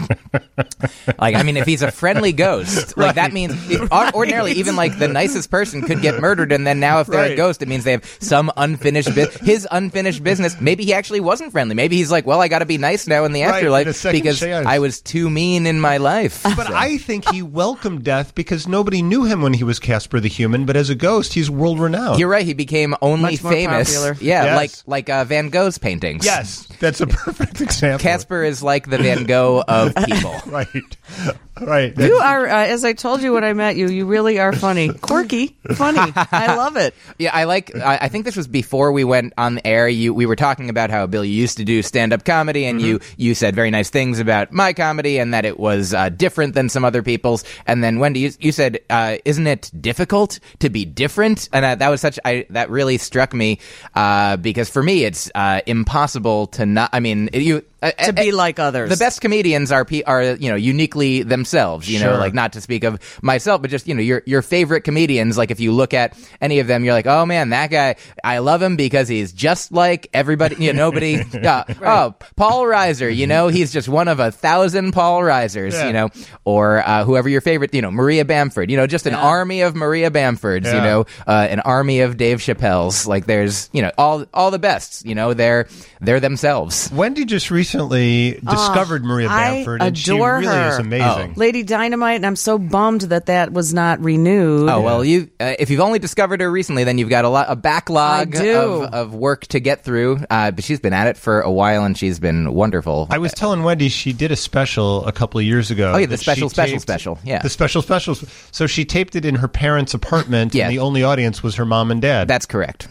Like, I mean, if he's a friendly ghost, like that means or- ordinarily even like the nicest person could get murdered, and then now if they're Right. a ghost, it means they have some unfinished bit. His unfinished business. Maybe he actually wasn't friendly. Maybe he's like, well, I got to be nice now in the Right, afterlife get a second because chance. I was too mean in my life. But So- I think he welcomed death because nobody knew him when he was Casper the Human, but as a ghost, he's world renowned. You're right. He became only Much more famous. popular. Yeah, Yes. like like uh, Van Gogh's paintings. Yes, that's a perfect example. Casper is like the Van Gogh of people. Right. Right. You are, uh, as I told you when I met you, you really are funny. Quirky. Funny. I love it. Yeah, I like. I, I think this was before we went on the air. You, we were talking about how Bill, you used to do stand-up comedy, and you you said very nice things about my comedy, and that it was uh, different than some other people's. And then Wendy, you, you said, uh, "Isn't it difficult to be different?" And uh, that was such. I that really struck me uh, because for me, it's uh, impossible to not. I mean, you. Uh, To be like others. The best comedians are pe- are you know uniquely themselves. You know, Sure. like not to speak of myself, but just you know your your favorite comedians. Like if you look at any of them, you're like, oh man, that guy, I love him because he's just like everybody. You know, nobody. uh, Oh, Paul Reiser. You know, he's just one of a thousand Paul Reisers. Yeah. You know, or uh, whoever your favorite. You know, Maria Bamford. You know, just an army of Maria Bamfords. You Yeah. know, uh, an army of Dave Chappelle's. Like there's you know all all the best. You know, they're they're themselves. Wendy just recently discovered Maria I Bamford, and she adore really her. is amazing. Lady Dynamite, and I'm so bummed that that was not renewed. Oh well, you uh, if you've only discovered her recently, then you've got a lot a backlog I do. of, of work to get through. Uh, but she's been at it for a while, and she's been wonderful. I was telling Wendy she did a special a couple of years ago. Oh, yeah, the that she special, special, taped- special, yeah. The special specials. So she taped it in her parents' apartment, Yes. and the only audience was her mom and dad. That's correct.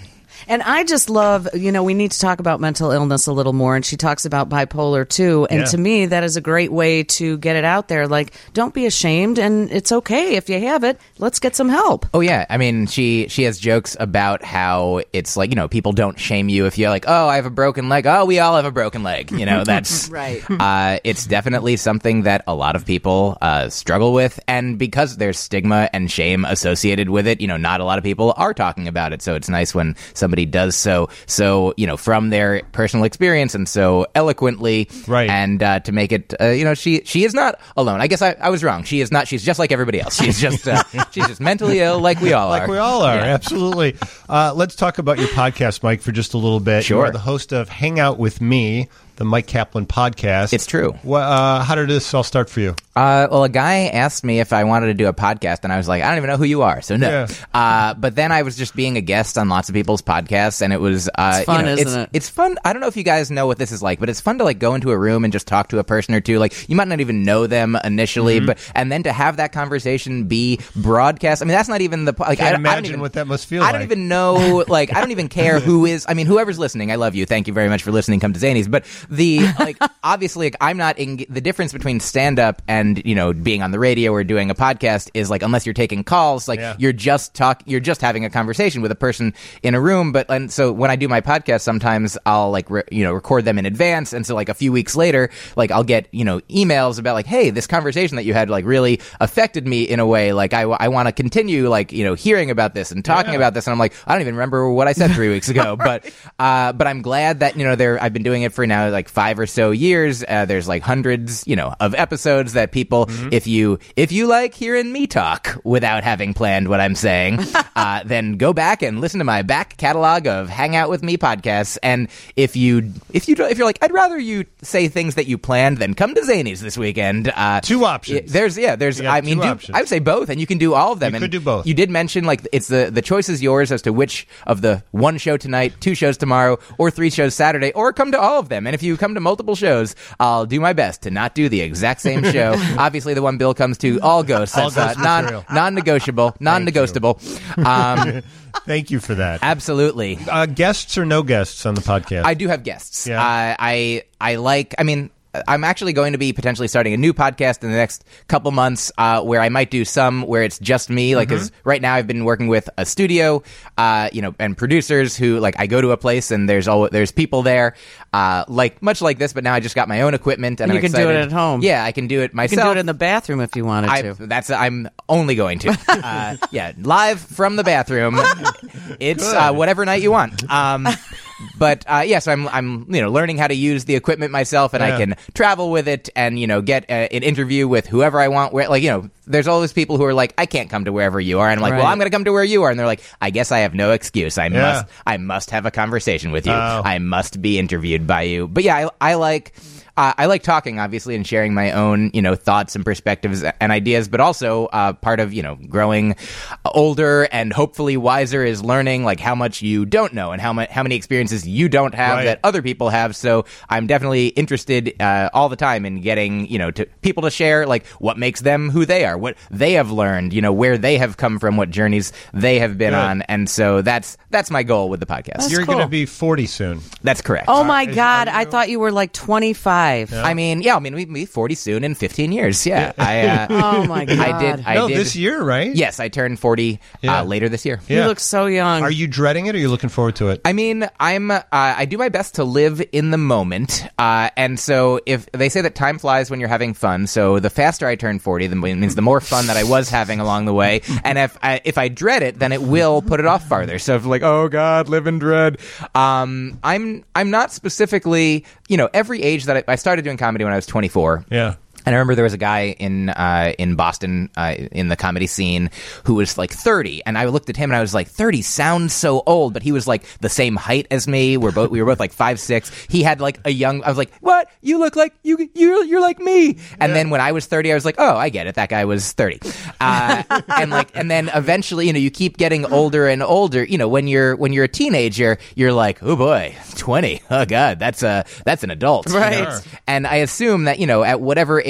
And I just love, you know, we need to talk about mental illness a little more. And she talks about bipolar too. And Yeah. to me, that is a great way to get it out there. Like, don't be ashamed. And it's okay if you have it. Let's get some help. Oh yeah, I mean she she has jokes about how it's like, you know, people don't shame you if you're like, oh, I have a broken leg. Oh, we all have a broken leg. You know, that's Right. Uh, it's definitely something that a lot of people uh, struggle with, and because there's stigma and shame associated with it, you know, not a lot of people are talking about it. So it's nice when somebody does so, so you know, from their personal experience and so eloquently, Right. And uh, to make it, uh, you know, she she is not alone. I guess I, I was wrong. She is not. She's just like everybody else. She's just uh, she's just mentally ill, like we all Like are. we all are, Yeah. absolutely. Uh, let's talk about your podcast, Mike, for just a little bit. Sure. You are the host of Hang Out With Me, the Mike Kaplan podcast. It's true. Well, uh, how did this all start for you? Uh, well, a guy asked me if I wanted to do a podcast, and I was like, I don't even know who you are, so no. Yeah. Uh, but then I was just being a guest on lots of people's podcasts, and it was uh, It's fun, you know, isn't it's, it? It's fun. I don't know if you guys know what this is like, but it's fun to like go into a room and just talk to a person or two. Like you might not even know them initially, Mm-hmm. but and then to have that conversation be broadcast. I mean, that's not even the like. Can't I, I imagine don't even, what that must feel I don't like. even know. Like I don't even care who is. I mean, whoever's listening, I love you. Thank you very much for listening. Come to Zanies. But the like, obviously, like, I'm not. In, the difference between stand up and you know being on the radio or doing a podcast is like unless you're taking calls, like Yeah. you're just talk. You're just having a conversation with a person in a room. But and so when I do my podcast, sometimes I'll like re, you know record them in advance, and so like a few weeks later, like I'll get you know emails about like, hey, this conversation that you had like really affected me in a way. Like I, I want to continue like you know hearing about this and talking Yeah. about this, and I'm like, I don't even remember what I said three weeks ago, but uh, but I'm glad that you know there. I've been doing it for now like five or so years. Uh, there's like hundreds you know of episodes that people, Mm-hmm. if you if you like hearing me talk without having planned what I'm saying, uh, then go back and listen to my back catalog of Hang Out With Me podcasts. And if you if you if you're like, I'd rather you say things that you planned, then come to Zanies this weekend. Uh, Two options. y- There's yeah. There's You got I mean, two do, options. I would say both, and you can do all of them. You and could do both. You did mention like it's the the choice is yours as to which of the one show tonight, two shows tomorrow, or three shows Saturday, or come to all of them. And if you come to multiple shows, I'll do my best to not do the exact same show. Obviously, the one Bill comes to, all ghosts. All That's uh, ghost non material. non-negotiable, non-negotiable. Um, Thank you for that. absolutely. Uh, guests or no guests on the podcast? I do have guests. Yeah. Uh, I I like. I mean, I'm actually going to be potentially starting a new podcast in the next couple months, uh, where I might do some where it's just me. Like, 'cause right now I've been working with a studio, uh, you know, and producers who like I go to a place and there's all there's people there, uh, like much like this. But now I just got my own equipment and And you I'm can do it excited. at home. Yeah, I can do it You myself. can do it in the bathroom if you wanted I, to. that's I'm only going to. Uh, yeah, live from the bathroom. It's uh, whatever night you want. Um, but uh, yes, I'm I'm you know learning how to use the equipment myself, and Yeah. I can travel with it, and you know get uh, an interview with whoever I want. Where like you know, there's all those people who are like, I can't come to wherever you are, and I'm like, Right. well, I'm going to come to where you are, and they're like, I guess I have no excuse. I Yeah. must I must have a conversation with you. Oh. I must be interviewed by you. But yeah, I, I like. Uh, I like talking, obviously, and sharing my own, you know, thoughts and perspectives and ideas. But also, uh, part of you know, growing older and hopefully wiser is learning like how much you don't know and how much how many experiences you don't have Right. that other people have. So I'm definitely interested uh, all the time in getting you know to people to share like what makes them who they are, what they have learned, you know, where they have come from, what journeys they have been Good. on, and so that's that's my goal with the podcast. That's You're cool. going to be forty soon. That's correct. Oh my is- God! are I you- thought you were like twenty-five. I mean, yeah, I mean, we'll be forty soon in fifteen years. Yeah, I. Uh, Oh my God! I did. I no, did. this year, right? Yes, I turned forty Yeah. uh, later this year. You Yeah. look so young. Are you dreading it, or are you looking forward to it? I mean, I'm. Uh, I do my best to live in the moment, uh, and so if they say that time flies when you're having fun, so the faster I turn forty, then it means the more fun that I was having along the way. And if I, if I dread it, then it will put it off farther. So if like, oh God, live in dread. Um, I'm I'm not specifically, you know, every age that I, I started doing comedy when I was twenty-four. Yeah. And I remember there was a guy in uh, in Boston uh, in the comedy scene who was like thirty, and I looked at him and I was like, thirty sounds so old, but he was like the same height as me. We're both we were both like five six. He had like a young. I was like, what? You look like you you you're like me. And then when I was thirty, I was like, oh, I get it. That guy was thirty. Uh, and like and then eventually, you know, you keep getting older and older. You know, when you're when you're a teenager, you're like, oh boy, twenty. Oh God, that's a that's an adult. you know? Right. And I assume that, you know, at whatever age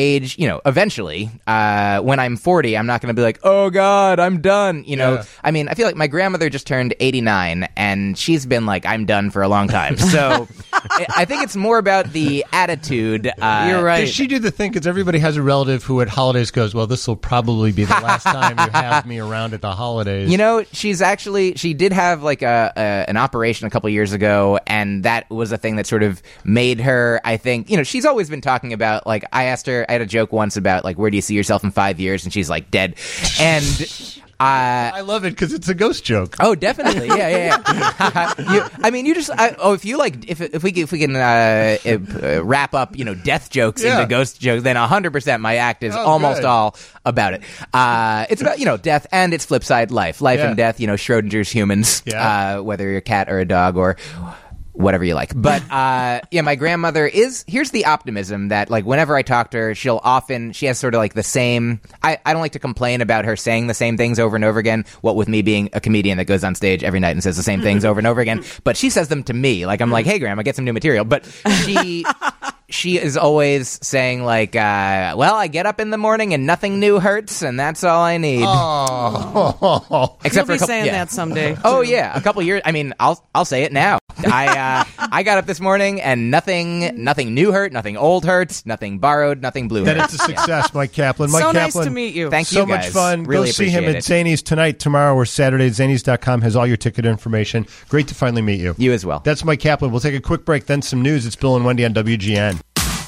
age, you know, eventually, uh, when I'm forty, I'm not going to be like, oh God, I'm done. You know, Yeah. I mean, I feel like my grandmother just turned eighty-nine and she's been like, I'm done for a long time. So I I think it's more about the attitude. Uh, You're right. Does she do the thing? Because everybody has a relative who at holidays goes, well, this will probably be the last time you have me around at the holidays. You know, she's actually, she did have like a, a an operation a couple years ago, and that was a thing that sort of made her, I think, you know, she's always been talking about, like, I asked her, I had a joke once about, like, where do you see yourself in five years? And she's like, dead. And Uh, I love it because it's a ghost joke. Oh, definitely, yeah, yeah, yeah. you, I mean, you just I, oh, if you like, if if we if we can uh, uh, wrap up, you know, death jokes Yeah. into ghost jokes, then a hundred percent my act is Oh, almost good. all about it. Uh, it's about you know death and its flip side, life, life Yeah. and death. You know, Schrodinger's humans. Yeah. Uh, whether you're a cat or a dog or whatever you like. But uh, yeah, my grandmother is, here's the optimism that, like, whenever I talk to her, she'll often, she has sort of like the same, I, I don't like to complain about her saying the same things over and over again, what with me being a comedian that goes on stage every night and says the same things over and over again, but she says them to me. Like, I'm like, hey, Grandma, get some new material. But she... She is always saying, like, uh, well, I get up in the morning and nothing new hurts, and that's all I need. Oh. Except for You'll a be couple, saying yeah. that someday. Oh yeah, a couple years. I mean, I'll I'll say it now. I uh, I got up this morning and nothing nothing new hurt, nothing old hurts, nothing borrowed, nothing blue. Then hurt. it's a success, Mike Kaplan. Mike So nice Kaplan, to meet you. Thank so you much guys. fun. Really Go see him at appreciate it. Zany's tonight, tomorrow, or Saturday at zanies dot com has all your ticket information. Great to finally meet you. You as well. That's Mike Kaplan. We'll take a quick break, then some news. It's Bill and Wendy on W G N.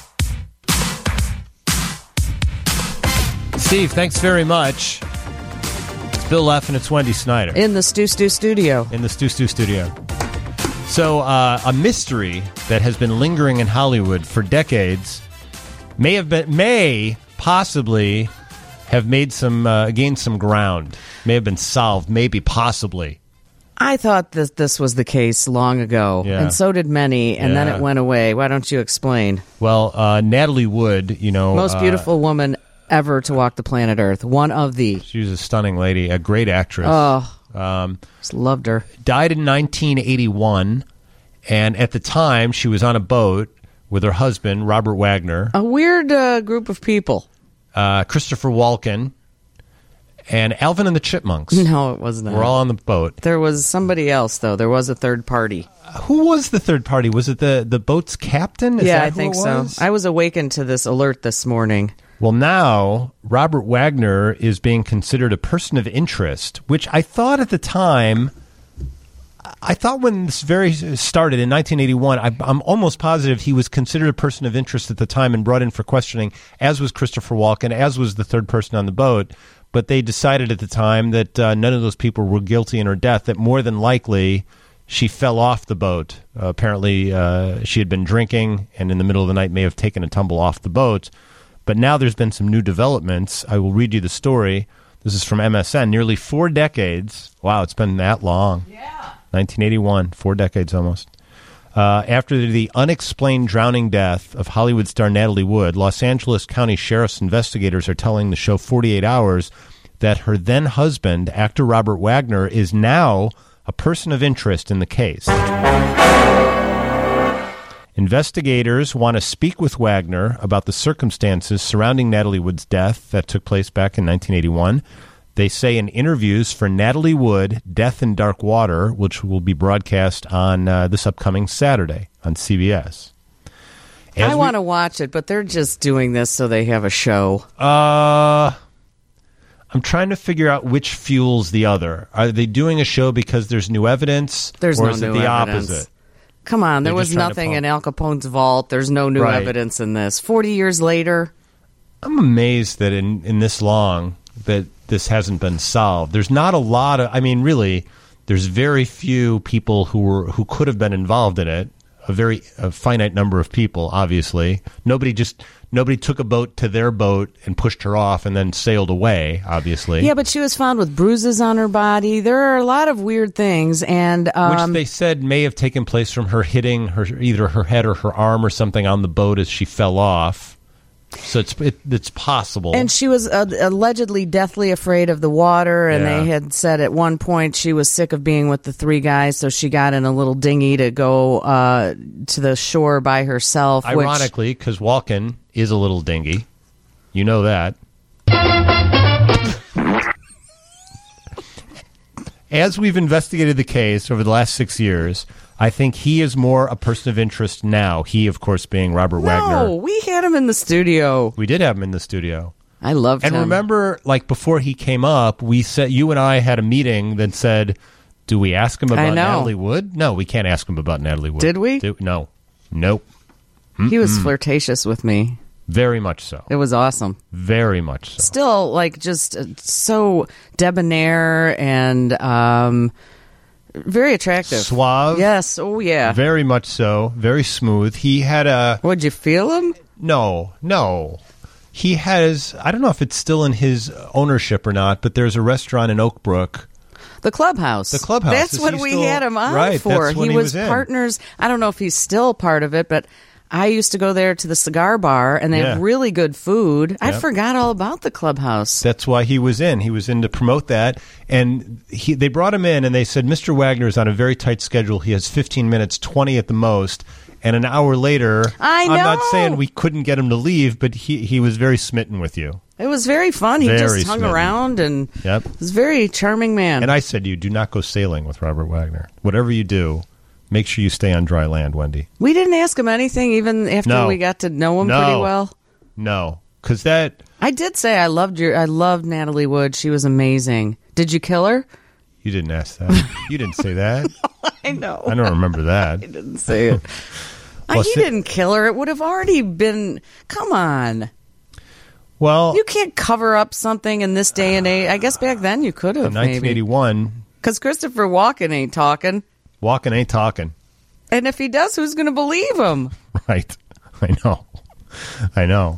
Steve, thanks very much. It's Bill Leff and it's Wendy Snyder In the Stu Stu studio. in the Stu Stu studio. So, uh, a mystery that has been lingering in Hollywood for decades may have been, may possibly have made some, uh, gained some ground. May have been solved, maybe, possibly. I thought that this was the case long ago, Yeah. and so did many, and then Yeah. it went away. Why don't you explain? Well, uh, Natalie Wood, you know, Most uh, beautiful woman ever to walk the planet Earth. One of the. she was a stunning lady, a great actress. Oh, Um, just loved her. died in nineteen eighty-one, and at the time she was on a boat with her husband, Robert Wagner, A weird uh, group of people. uh, Christopher Walken, and Alvin and the Chipmunks. No, it was not. We're all on the boat. There was somebody else, though. There was a third party. Who was the third party? Was it the, the boat's captain? Is yeah, that I who think it so. was? I was awakened to this alert this morning. Well, now Robert Wagner is being considered a person of interest, which I thought at the time, I thought when this very started in nineteen eighty-one, I, I'm almost positive he was considered a person of interest at the time and brought in for questioning, as was Christopher Walken, as was the third person on the boat. But they decided at the time that uh, none of those people were guilty in her death, that more than likely she fell off the boat. Uh, apparently, uh, she had been drinking and in the middle of the night may have taken a tumble off the boat. But now there's been some new developments. I will read you the story. This is from M S N. Nearly four decades. Wow, it's been that long. Yeah. nineteen eighty-one, four decades almost. Uh, after the unexplained drowning death of Hollywood star Natalie Wood, Los Angeles County Sheriff's investigators are telling the show forty-eight hours that her then husband, actor Robert Wagner, is now a person of interest in the case. Investigators want to speak with Wagner about the circumstances surrounding Natalie Wood's death that took place back in nineteen eighty-one. They say in interviews for Natalie Wood, Death in Dark Water, which will be broadcast on uh, this upcoming Saturday on C B S. As I we- want to watch it, but they're just doing this so they have a show. Uh, I'm trying to figure out which fuels the other. Are they doing a show because there's new evidence? There's or no is it new the evidence. opposite? Come on, there They're was just trying to nothing pump. in Al Capone's vault. There's no new Right. evidence in this. Forty years later, I'm amazed that in, in this long that this hasn't been solved. There's not a lot of, I mean, really, there's very few people who were who could have been involved in it. A very a finite number of people, obviously. Nobody just nobody took a boat to their boat and pushed her off and then sailed away, obviously. yeah, but she was found with bruises on her body. There are a lot of weird things, and um, Which they said may have taken place from her hitting her either her head or her arm or something on the boat as she fell off. So it's it, it's possible. And she was uh, allegedly deathly afraid of the water, and Yeah. they had said at one point she was sick of being with the three guys, so she got in a little dinghy to go uh, to the shore by herself. which- Ironically, because Walken is a little dingy. You know that. As we've investigated the case over the last six years, I think he is more a person of interest now. He, of course, being Robert No, Wagner. we had him in the studio. We did have him in the studio. I loved And him. remember, like, before he came up, we said, you and I had a meeting that said, do we ask him I about know. Natalie Wood? No, we can't ask him about Natalie Wood. Did we? Do- no. Nope. He was flirtatious with me. Very much so. It was awesome. Very much so. Still, like, just uh, so debonair and um, very attractive. Suave. Yes. Oh, yeah. Very much so. Very smooth. He had a... Would you feel him? No, no. He has... I don't know if it's still in his ownership or not, but there's a restaurant in Oak Brook. The Clubhouse. The Clubhouse. That's Is what he we still- had him on Right, for. that's when he was, was in. partners. I don't know if he's still part of it, but I used to go there to the cigar bar, and they Yeah. have really good food. I Yep. forgot all about the Clubhouse. That's why he was in. He was in to promote that. And he, they brought him in, and they said, Mister Wagner is on a very tight schedule. He has fifteen minutes, twenty at the most. And an hour later, I I'm not know. saying we couldn't get him to leave, but he, he was very smitten with you. It was very fun. He Very just hung smitten. around and Yep. was a very charming man. And I said to you, do not go sailing with Robert Wagner. Whatever you do, make sure you stay on dry land, Wendy. we didn't ask him anything, even after No. we got to know him No. pretty well. No, because that, I did say I loved your. I loved Natalie Wood. She was amazing. Did you kill her? you didn't ask that. You didn't say that. I know. I don't remember that. I didn't say it. I, Well, he si- didn't kill her. It would have already been. Come on. Well, You can't cover up something in this day and age. I guess back then you could have, in maybe. nineteen eighty-one, Because Christopher Walken ain't talking. walking ain't talking. And if he does, who's going to believe him? Right. I know. I know.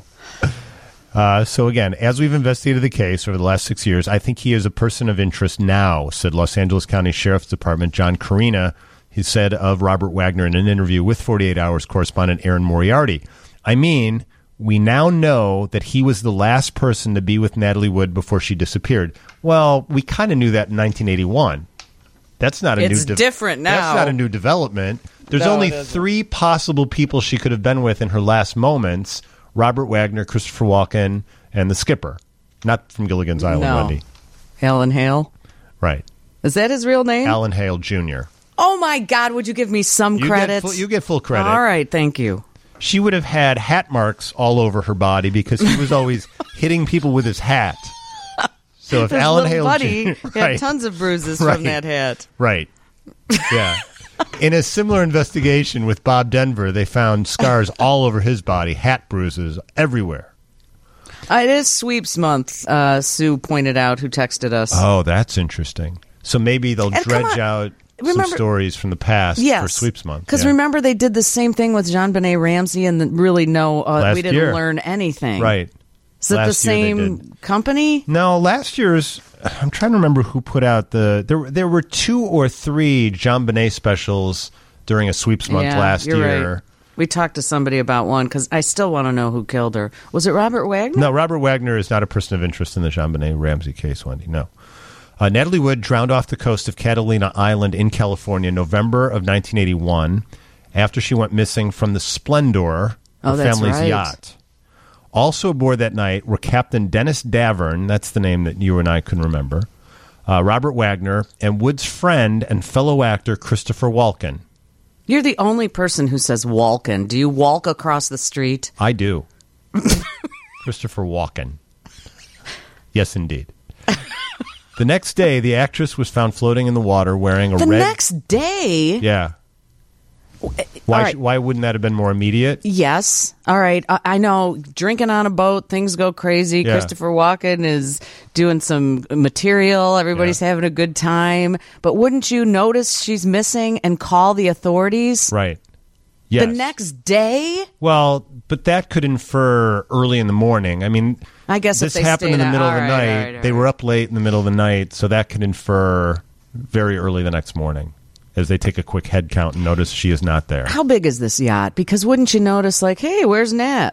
Uh, so again, as we've investigated the case over the last six years, I think he is a person of interest now, said Los Angeles County Sheriff's Department John Carina. He said of Robert Wagner in an interview with forty-eight hours correspondent Aaron Moriarty. I mean, we now know that he was the last person to be with Natalie Wood before she disappeared. Well, we kind of knew that in nineteen eighty-one. That's not a It's new de- different now. That's not a new development. There's No, only it isn't. three possible people she could have been with in her last moments: Robert Wagner, Christopher Walken, and the skipper. Not from Gilligan's Island, No. Wendy. Alan Hale. Right. Is that his real name? Alan Hale Junior Oh, my God. Would you give me some You credits? Get full, you get full credit. All right. Thank you. She would have had hat marks all over her body because he was always hitting people with his hat. So if His Alan little Hale buddy Junior had tons of bruises Right. from that hat. Right. Yeah. In a similar investigation with Bob Denver, they found scars all over his body, hat bruises everywhere. Uh, it is sweeps month, uh, Sue pointed out, who texted us. Oh, that's interesting. So maybe they'll And come dredge on, out remember- some stories from the past yes. for Sweeps Month. Because Yeah. remember, they did the same thing with Jean-Benet Ramsey, and then really no, uh, Last we didn't year. learn anything. Right. Is it the Last year they same did. company? No, last year's. I'm trying to remember who put out the. There, there were two or three John Bonet specials during a Sweeps Month yeah, last you're year. Right. We talked to somebody about one because I still want to know who killed her. Was it Robert Wagner? No, Robert Wagner is not a person of interest in the Jean Benet Ramsey case, Wendy. No. Uh, Natalie Wood drowned off the coast of Catalina Island in California in November of nineteen eighty-one after she went missing from the Splendor, Oh, her that's family's right. yacht. Also aboard that night were Captain Dennis Davern, that's the name that you and I couldn't remember, uh, Robert Wagner, and Wood's friend and fellow actor Christopher Walken. You're the only person who says Walken. Do you walk across the street? I do. Christopher Walken. Yes, indeed. The next day, the actress was found floating in the water wearing a The red... next day? Yeah. Why, right. sh- why wouldn't that have been more immediate? Yes. All right. I, I know. Drinking on a boat, things go crazy. Yeah. Christopher Walken is doing some material. Everybody's Yeah. having a good time. But wouldn't you notice she's missing and call the authorities? Right. Yes. The next day? Well, but that could infer early in the morning. I mean, I guess if this they happened in stayed the out- middle of all the right, night. all right, all They right. were up late in the middle of the night, so that could infer very early the next morning as they take a quick head count and notice she is not there. How big is this yacht? Because wouldn't you notice, like, hey, where's Nat?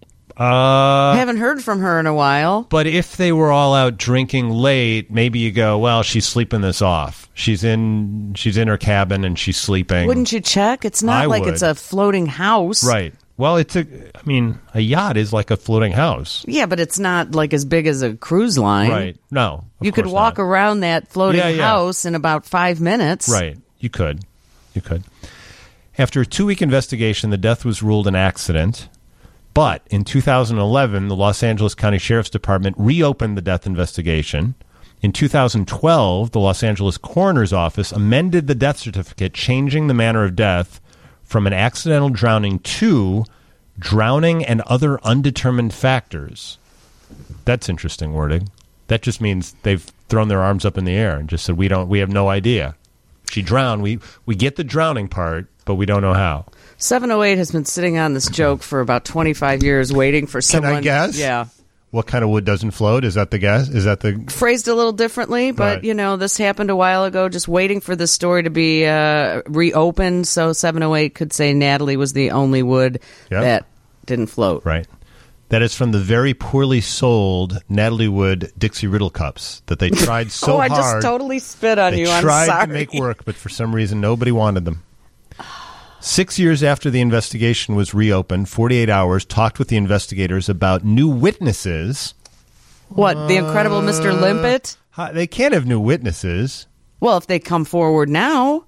Uh, Haven't heard from her in a while. But if they were all out drinking late, maybe you go, well, she's sleeping this off. She's in she's in her cabin and she's sleeping. Wouldn't you check? It's not I like would. it's a floating house. Right. Well, it's a. I mean, a yacht is like a floating house. Yeah, but it's not like as big as a cruise line. Right. No. You could course walk not. around that floating Yeah, yeah. house in about five minutes. Right. You could. You could. After a two-week investigation, the death was ruled an accident. But in two thousand eleven, the Los Angeles County Sheriff's Department reopened the death investigation. In two thousand twelve, the Los Angeles Coroner's Office amended the death certificate, changing the manner of death from an accidental drowning to drowning and other undetermined factors. That's interesting wording. That just means they've thrown their arms up in the air and just said, we don't, we have no idea. She drowned. We, we get the drowning part, but we don't know how. seven oh eight has been sitting on this joke for about twenty-five years, waiting for someone. Can I guess? Yeah. What kind of wood doesn't float? Is that the guess? Is that the... Phrased a little differently, but, Right. you know, this happened a while ago, just waiting for this story to be uh, reopened so seven oh eight could say Natalie was the only wood Yep. that didn't float. Right. That is from the very poorly sold Natalie Wood Dixie Riddle cups that they tried so oh, I hard. just totally spit on they you. I'm tried sorry. to make work, but for some reason nobody wanted them. Six years after the investigation was reopened, forty-eight hours talked with the investigators about new witnesses. What, the incredible Mister Limpet? Hi- They can't have new witnesses. Well, if they come forward now,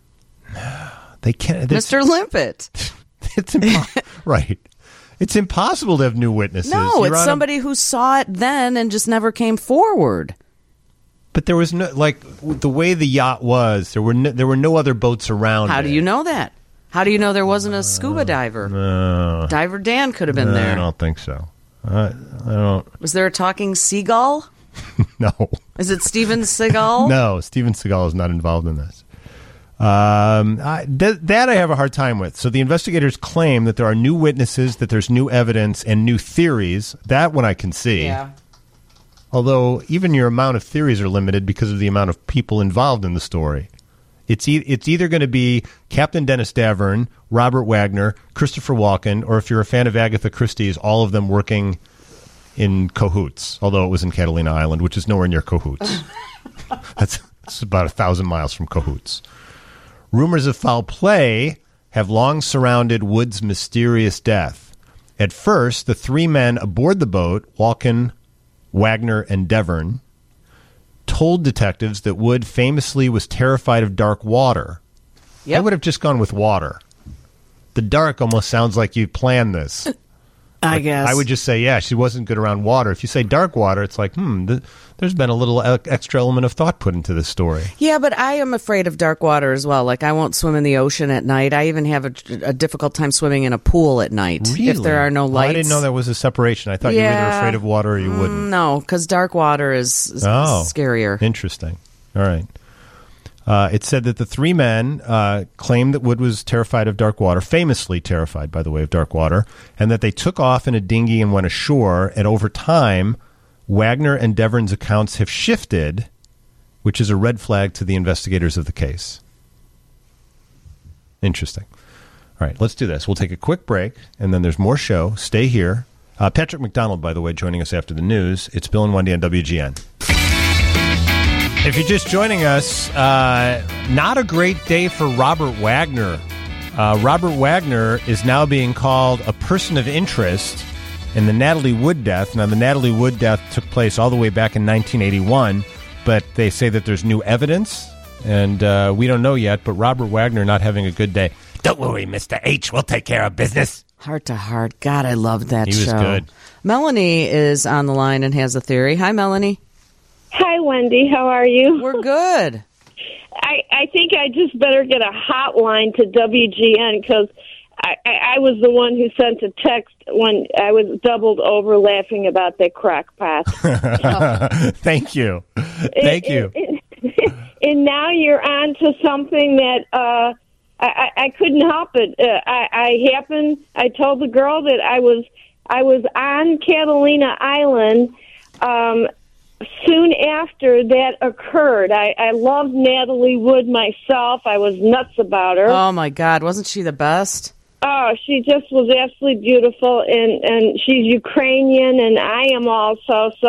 They can't. it's- Mister Limpet. It's impo- right. It's impossible to have new witnesses. No, You're it's on a- somebody who saw it then and just never came forward. But there was no like the way the yacht was. There were no, there were no other boats around. How do it. you know that? How do you know there wasn't a scuba diver? Uh, Diver Dan could have been I there. don't think so. I, I don't. Was there a talking seagull? No. Is it Steven Seagal? No, Steven Seagal is not involved in this. Um, I, th- that I have a hard time with. So the investigators claim that there are new witnesses, that there's new evidence, and new theories. That one I can see. Yeah. Although even your amount of theories are limited because of the amount of people involved in the story. It's e- it's either going to be Captain Dennis Davern, Robert Wagner, Christopher Walken, or if you're a fan of Agatha Christie's, all of them working in cahoots, although it was in Catalina Island, which is nowhere near cahoots. That's, that's about a thousand miles from cahoots. Rumors of foul play have long surrounded Wood's mysterious death. At first, the three men aboard the boat, Walken, Wagner, and Devern, told detectives that Wood famously was terrified of dark water. Yep. I would have just gone with water. The dark almost sounds like you planned this. I guess. I would just say, yeah, she wasn't good around water. If you say dark water, it's like, hmm, th- there's been a little e- extra element of thought put into this story. Yeah, but I am afraid of dark water as well. Like, I won't swim in the ocean at night. I even have a, a difficult time swimming in a pool at night Really? if there are no Well, lights. I didn't know there was a separation. I thought you were either Yeah. afraid of water or you wouldn't. No, because dark water is, is Oh. scarier. Interesting. All right. Uh, it said that the three men uh, claimed that Wood was terrified of dark water, famously terrified, by the way, of dark water, and that they took off in a dinghy and went ashore. And over time, Wagner and Devern's accounts have shifted, which is a red flag to the investigators of the case. Interesting. All right, let's do this. We'll take a quick break, and then there's more show. Stay here. Uh, Patrick McDonald, by the way, joining us after the news. It's Bill and Wendy on W G N. If you're just joining us, uh, not a great day for Robert Wagner. Uh, Robert Wagner is now being called a person of interest in the Natalie Wood death. Now, the Natalie Wood death took place all the way back in nineteen eighty-one, but they say that there's new evidence, and uh, we don't know yet, but Robert Wagner not having a good day. Don't worry, Mister H, we'll take care of business. Heart to Heart. God, I love that He was show. good. Melanie is on the line and has a theory. Hi, Melanie. Hi, Wendy. How are you? We're good. I, I think I just better get a hotline to W G N because I, I, I was the one who sent a text when I was doubled over laughing about that crack pot. Thank you. Thank you. And, and, and now you're on to something that uh, I, I, I couldn't help it. Uh, I, I happened. I told the girl that I was I was on Catalina Island. Um, Soon after that occurred, I, I loved Natalie Wood myself. I was nuts about her. Oh, my God. Wasn't she the best? Oh, she just was absolutely beautiful, and, and she's Ukrainian, and I am also. So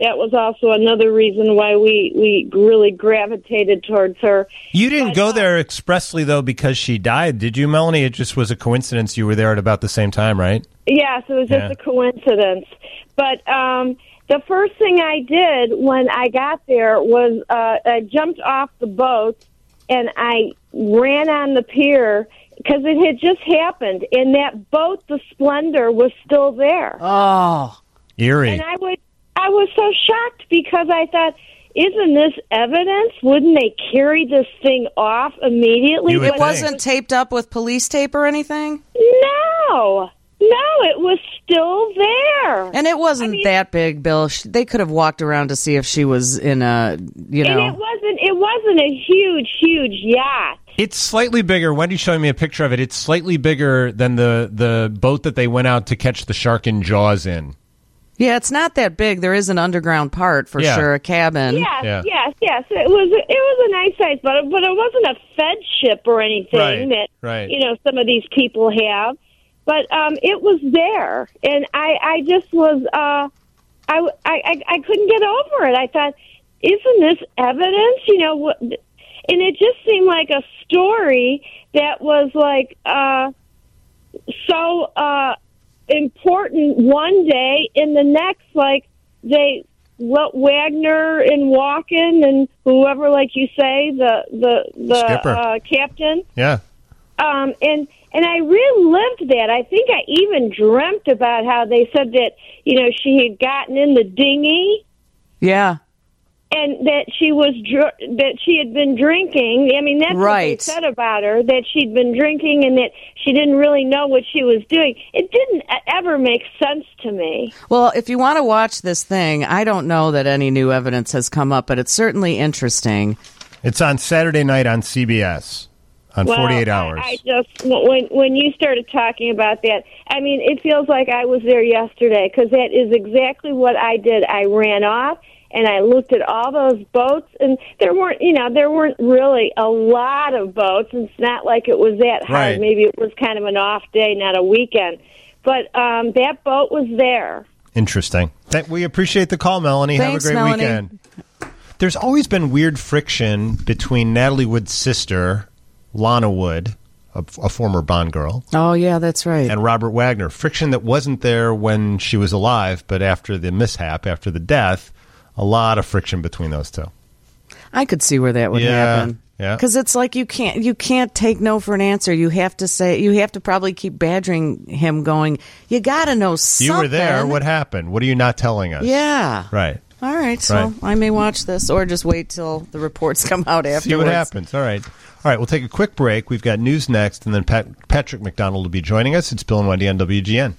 that was also another reason why we, we really gravitated towards her. You didn't But, go uh, there expressly, though, because she died, did you, Melanie? It just was a coincidence you were there at about the same time, right? Yes, it was just Yeah. a coincidence. But um, the first thing I did when I got there was uh, I jumped off the boat and I ran on the pier because it had just happened. And that boat, the Splendor, was still there. Oh. Eerie. And I would, I was so shocked because I thought, isn't this evidence? Wouldn't they carry this thing off immediately? You would It But- wasn't taped up with police tape or anything? No. No, it was still there. And it wasn't I mean- that big, Bill. Sh- They could have walked around to see if she was in a, you And know. it wasn't it wasn't a huge, huge yacht. It's slightly bigger. Wendy's showing me a picture of it. It's slightly bigger than the, the boat that they went out to catch the shark in Jaws in. Yeah, it's not that big. There is an underground part for Yeah. sure, a cabin. Yes, Yeah. yes, yes. It was it was a nice size boat, but it wasn't a Fed ship or anything Right, that right. you know some of these people have. But um, it was there, and I, I just was uh, I, I I couldn't get over it. I thought, isn't this evidence? You know, what, and it just seemed like a story that was like uh, so uh, important one day, and the next, like they let Wagner and Walken and whoever, like you say, the the the Skipper. uh, captain. Yeah. Um, and and I relived that. I think I even dreamt about how they said that you know she had gotten in the dinghy Yeah. and that she was dr- that she had been drinking. I mean, that's Right. what they said about her, that she'd been drinking and that she didn't really know what she was doing. It didn't e- ever make sense to me. Well, if you want to watch this thing, I don't know that any new evidence has come up, but it's certainly interesting. It's on Saturday night on C B S on Well, forty-eight I- hours. I, just when when you started talking about that, I mean, it feels like I was there yesterday because that is exactly what I did. I ran off and I looked at all those boats, and there weren't, you know, there weren't really a lot of boats. It's not like it was that hard. Right. Maybe it was kind of an off day, not a weekend. But um, that boat was there. Interesting. That, we appreciate the call, Melanie. Thanks, Have a great Melanie. weekend. There's always been weird friction between Natalie Wood's sister, Lana Wood, a, a former Bond girl, Oh, yeah, that's right. and Robert Wagner. Friction that wasn't there when she was alive, but after the mishap, after the death, a lot of friction between those two. I could see where that would Yeah, happen. yeah. Because it's like you can't you can't take no for an answer. You have to say you have to probably keep badgering him, going, you got to know something. You were there. What happened? What are you not telling us? Yeah. Right. All right. So Right. I may watch this or just wait till the reports come out afterwards. See what happens. All right. All right, we'll take a quick break. We've got news next, and then Pat- Patrick McDonald will be joining us. It's Bill and Wendy on W G N.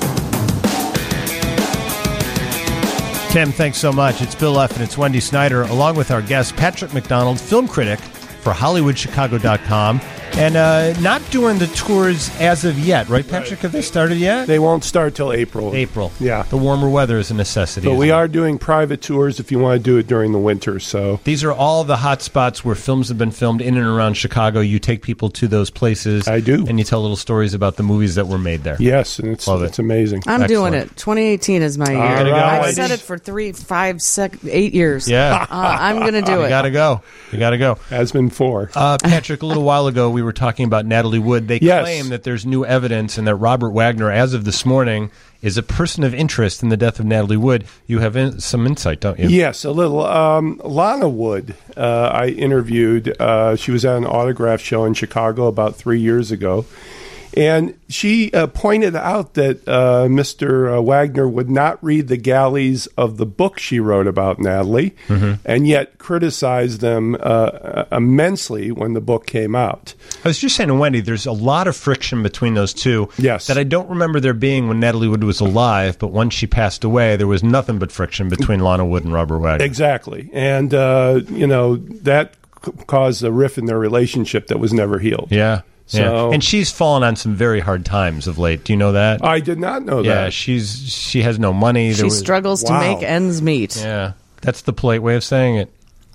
Tim, thanks so much. It's Bill F. and it's Wendy Snyder, along with our guest, Patrick McDonald, film critic for Hollywood Chicago dot com, and uh, not doing the tours as of yet, right, Patrick? Have they started yet? They won't start till April. April. Yeah. The warmer weather is a necessity. But we isn't it? are doing private tours if you want to do it during the winter. So These are all the hot spots where films have been filmed in and around Chicago. You take people to those places. I do. And you tell little stories about the movies that were made there. yes, and it's Love it. it's amazing. I'm doing Excellent. it. twenty eighteen is my year. All right. I've Wendy. said it for three, five, sec, eight years. Yeah. Uh, I'm going to do You it. got to go. You got to go. Has been four. Uh, Patrick, a little while ago, we were talking about Natalie Wood. They Yes. claim that there's new evidence and that Robert Wagner, as of this morning, is a person of interest in the death of Natalie Wood. You have in, some insight, don't you? Yes, a little. Um, Lana Wood, uh, I interviewed. Uh, she was at an autograph show in Chicago about three years ago. And she uh, pointed out that uh, Mister Uh, Wagner would not read the galleys of the book she wrote about Natalie, Mm-hmm. and yet criticized them uh, immensely when the book came out. I was just saying to Wendy, there's a lot of friction between those two Yes. that I don't remember there being when Natalie Wood was alive, but once she passed away, there was nothing but friction between Lana Wood and Robert Wagner. Exactly. And, uh, you know, that c- caused a rift in their relationship that was never healed. Yeah. So- yeah. And she's fallen on some very hard times of late. Do you know that? I did not know yeah, that. she's she has no money. She There was- struggles Wow. to make ends meet. Yeah, that's the polite way of saying it.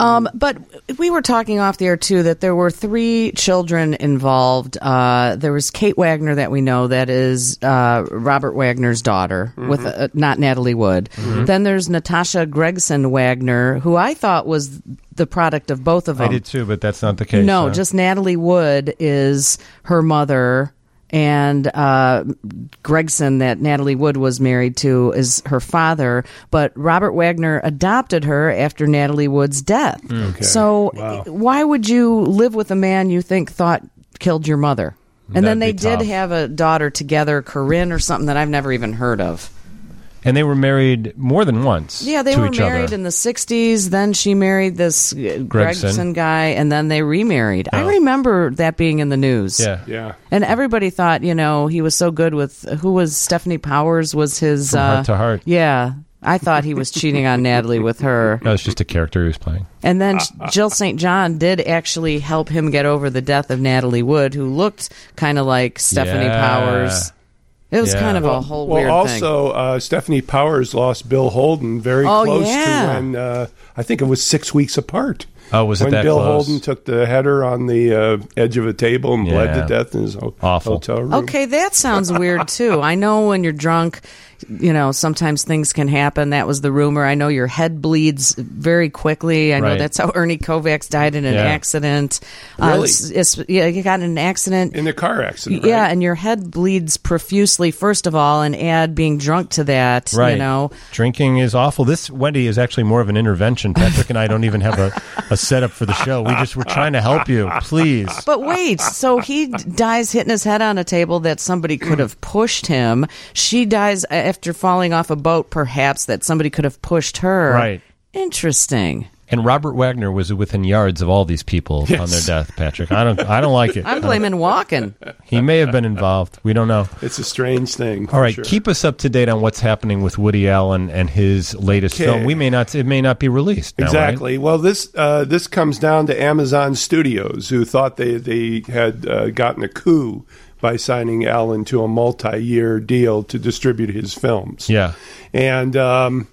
Um, but we were talking off the air, too, that there were three children involved. Uh, there was Kate Wagner that we know, that is uh, Robert Wagner's daughter, mm-hmm. with uh, not Natalie Wood. Mm-hmm. Then there's Natasha Gregson Wagner, who I thought was the product of both of them. I did, too, but that's not the case. No, huh? just Natalie Wood is her mother, and uh, Gregson, that Natalie Wood was married to, is her father. But Robert Wagner adopted her after Natalie Wood's death. Okay. So Wow. why would you live with a man you think thought killed your mother? And That'd then they be did tough. have a daughter together, Corinne or something that I've never even heard of. And they were married more than once. Yeah, they to were each married other. in the sixties. Then she married this uh, Gregson guy, and then they remarried. Oh. I remember that being in the news. Yeah. Yeah. And everybody thought, you know, he was so good with, who was Stephanie Powers was his... From uh, Heart to Heart. Yeah. I thought he was cheating on Natalie with her. That was just a character he was playing. And then Jill Saint John did actually help him get over the death of Natalie Wood, who looked kind of like Stephanie Yeah. Powers. It was Yeah. kind of Well, a whole well, weird thing. also, uh, Stephanie Powers lost Bill Holden very Oh, close yeah. to when, uh, I think it was six weeks apart. Oh, was it when that Bill close? Holden took the header on the uh, edge of a table and bled Yeah. to death in his ho- Awful. hotel room. Okay, that sounds weird too. I know when you're drunk, you know, sometimes things can happen. That was the rumor. I know your head bleeds very quickly. I know Right. that's how Ernie Kovacs died in an Yeah. accident. Really? Uh, it's, it's, yeah, he got in an accident. In the car accident, Yeah, right? and your head bleeds profusely, first of all, and add being drunk to that, Right. you know. Drinking is awful. This, Wendy, is actually more of an intervention. Patrick and I don't even have a, a setup for the show. We just were trying to help you. Please. But wait, so he d- dies hitting his head on a table that somebody could have pushed him. She dies after falling off a boat, perhaps, that somebody could have pushed her. Right. Interesting. And Robert Wagner was within yards of all these people Yes. on their death, Patrick. I don't I don't like it. I'm blaming walking. He may have been involved. We don't know. It's a strange thing. All right, for sure. keep us up to date on what's happening with Woody Allen and his latest Okay. film. We may not it may not be released now, right? Exactly. Well, this uh, this comes down to Amazon Studios, who thought they they had uh, gotten a coup by signing Allen to a multi-year deal to distribute his films. Yeah. And um,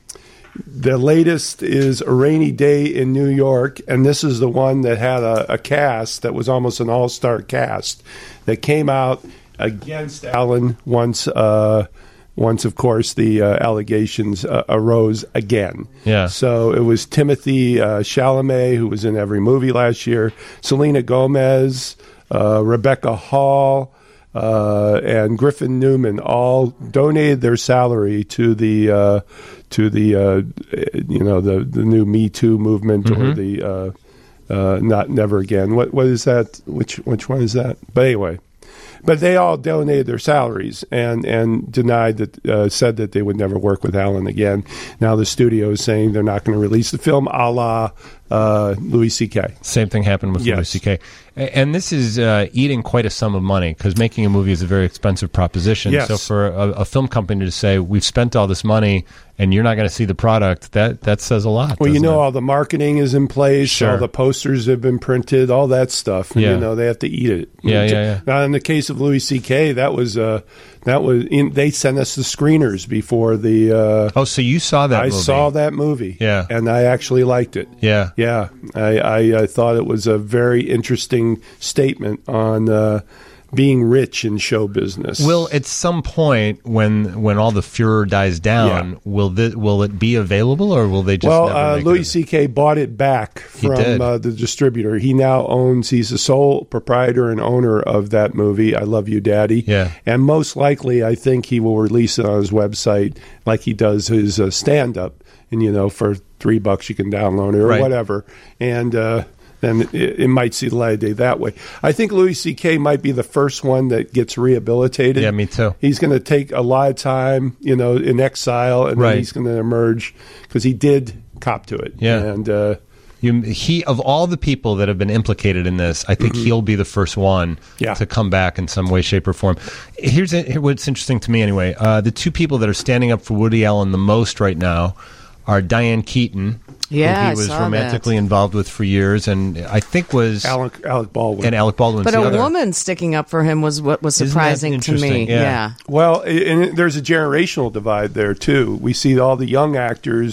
the latest is A Rainy Day in New York, and this is the one that had a, a cast that was almost an all-star cast that came out against Allen once, uh, once of course, the uh, allegations uh, arose again. Yeah. So it was Timothy uh, Chalamet, who was in every movie last year, Selena Gomez, uh, Rebecca Hall, uh, and Griffin Newman all donated their salary to the uh, to the uh, you know the the new Me Too movement Mm-hmm. or the uh, uh, not Never Again. What what is that? Which which one is that? But anyway. But they all donated their salaries and, and denied that, uh, said that they would never work with Allen again. Now the studio is saying they're not going to release the film, a la uh, Louis C K. Same thing happened with Yes. Louis C K. A- And this is uh, eating quite a sum of money because making a movie is a very expensive proposition. Yes. So for a, a film company to say, we've spent all this money and you're not going to see the product, that, that says a lot. Well, you doesn't know, it? all the marketing is in place. Sure. All the posters have been printed. All that stuff. And, Yeah. You know, they have to eat it. Yeah, yeah, yeah. Now, in the case of Louis C K, that was uh, that was in, they sent us the screeners before the. Uh, Oh, so you saw that I movie. saw that movie. Yeah. and I actually liked it. Yeah. Yeah, I, I, I thought it was a very interesting statement on uh, being rich in show business. Will at some point when when all the furor dies down, Yeah. will the, will it be available or will they just well, never uh, make Louis it? C K bought it back He did. from uh, the distributor. He now owns. He's the sole proprietor and owner of that movie. I Love You, Daddy. Yeah. and most likely, I think he will release it on his website like he does his uh, stand-up. And you know, for three bucks, you can download it or Right. whatever. And uh, then it, it might see the light of day that way. I think Louis C K might be the first one that gets rehabilitated. Yeah, me too. He's going to take a lot of time, you know, in exile, and Right. then he's going to emerge because he did cop to it. Yeah. and uh, You, he of all the people that have been implicated in this, I think he'll be the first one Mm-hmm. Yeah. to come back in some way, shape, or form. Here's here, what's interesting to me, anyway. Uh, the two people that are standing up for Woody Allen the most right now are Diane Keaton, Yeah, who I he was saw romantically that. involved with for years, and I think was Alec, Alec Baldwin. and Alec Baldwin. But a woman sticking up for him was what was Isn't that surprising to interesting? me. Yeah. Yeah. Well, and there's a generational divide there too. We see all the young actors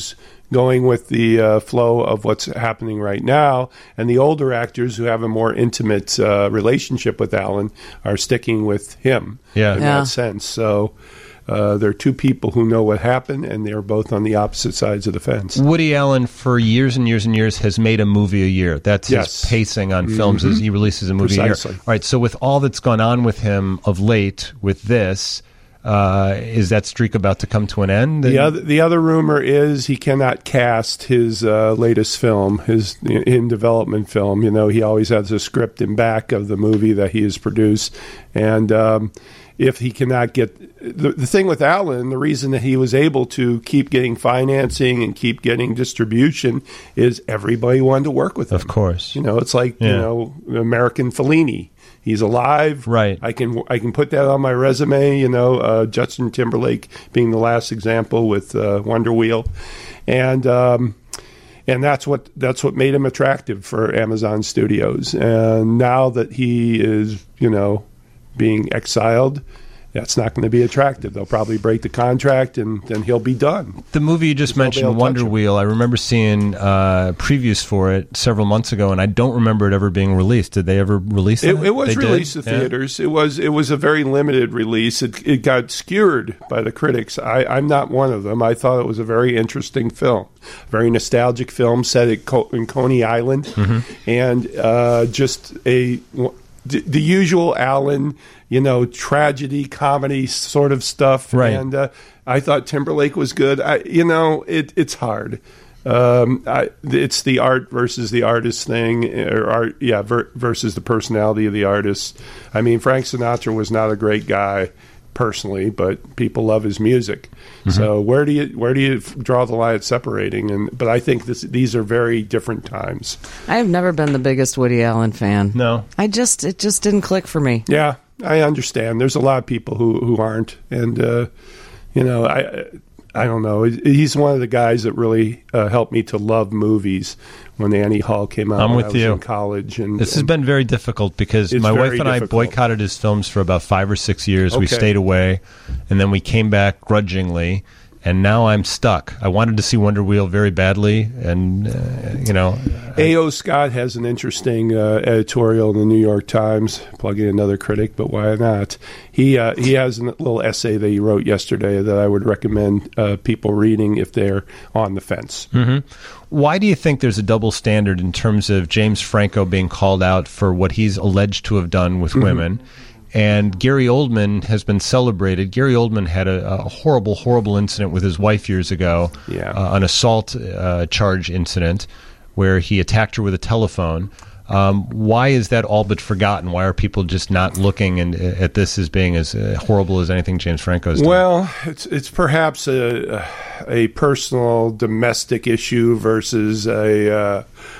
going with the uh, flow of what's happening right now. And the older actors who have a more intimate uh, relationship with Alan are sticking with him Yeah. in Yeah. that sense. So uh, they're two people who know what happened, and they're both on the opposite sides of the fence. Woody Allen, for years and years and years, has made a movie a year. That's Yes. his pacing on films, as he releases a movie Precisely. a year. All right, so with all that's gone on with him of late, with this, uh, is that streak about to come to an end? The other, the other rumor is he cannot cast his uh, latest film, his in development film. You know, he always has a script in back of the movie that he has produced, and um, if he cannot get the, the thing with Alan, the reason that he was able to keep getting financing and keep getting distribution is everybody wanted to work with him. Of course. You know, it's like you Yeah. know, American Fellini. He's alive. Right. I can I can put that on my resume. You know, uh, Justin Timberlake being the last example with uh, Wonder Wheel, and um, and that's what that's what made him attractive for Amazon Studios. And now that he is, you know, being exiled, that's not going to be attractive. They'll probably break the contract, and then he'll be done. The movie you just Nobody will mentioned, touch Wonder him. Wheel, I remember seeing uh, previews for it several months ago, and I don't remember it ever being released. Did they ever release it? It, it was They did? released to Yeah. theaters. It was it was a very limited release. It, it got skewered by the critics. I, I'm not one of them. I thought it was a very interesting film, very nostalgic film set at Co- in Coney Island, and uh, just a the, the usual Alan, you know, tragedy comedy sort of stuff. Right. And uh, I thought Timberlake was good. I, you know, it, it's hard. Um, I, it's the art versus the artist thing, or art, yeah, ver- versus the personality of the artist. I mean, Frank Sinatra was not a great guy personally, but people love his music. So where do you where do you f- draw the line at separating? And but I think this, these are very different times. I have never been the biggest Woody Allen fan. No. I just it just didn't click for me. Yeah, I understand. There's a lot of people who, who aren't, and uh, you know, I I don't know. He's one of the guys that really uh, helped me to love movies when Annie Hall came out. I'm when with I was you. in college, and This has and- been very difficult because It's my wife very and I difficult. boycotted his films for about five or six years. We Okay. stayed away, and then we came back grudgingly, and now I'm stuck. I wanted to see Wonder Wheel very badly, and, uh, you know... A O. Scott has an interesting uh, editorial in the New York Times, plugging another critic, but why not? He uh, he has a little essay that he wrote yesterday that I would recommend uh, people reading if they're on the fence. hmm Why do you think there's a double standard in terms of James Franco being called out for what he's alleged to have done with women? And Gary Oldman has been celebrated. Gary Oldman had a, a horrible, horrible incident with his wife years ago, Yeah. uh, an assault uh, charge incident where he attacked her with a telephone. Um, why is that all but forgotten? Why are people just not looking and, at this as being as uh, horrible as anything James Franco has done? Well, it's it's perhaps a a personal domestic issue versus a uh,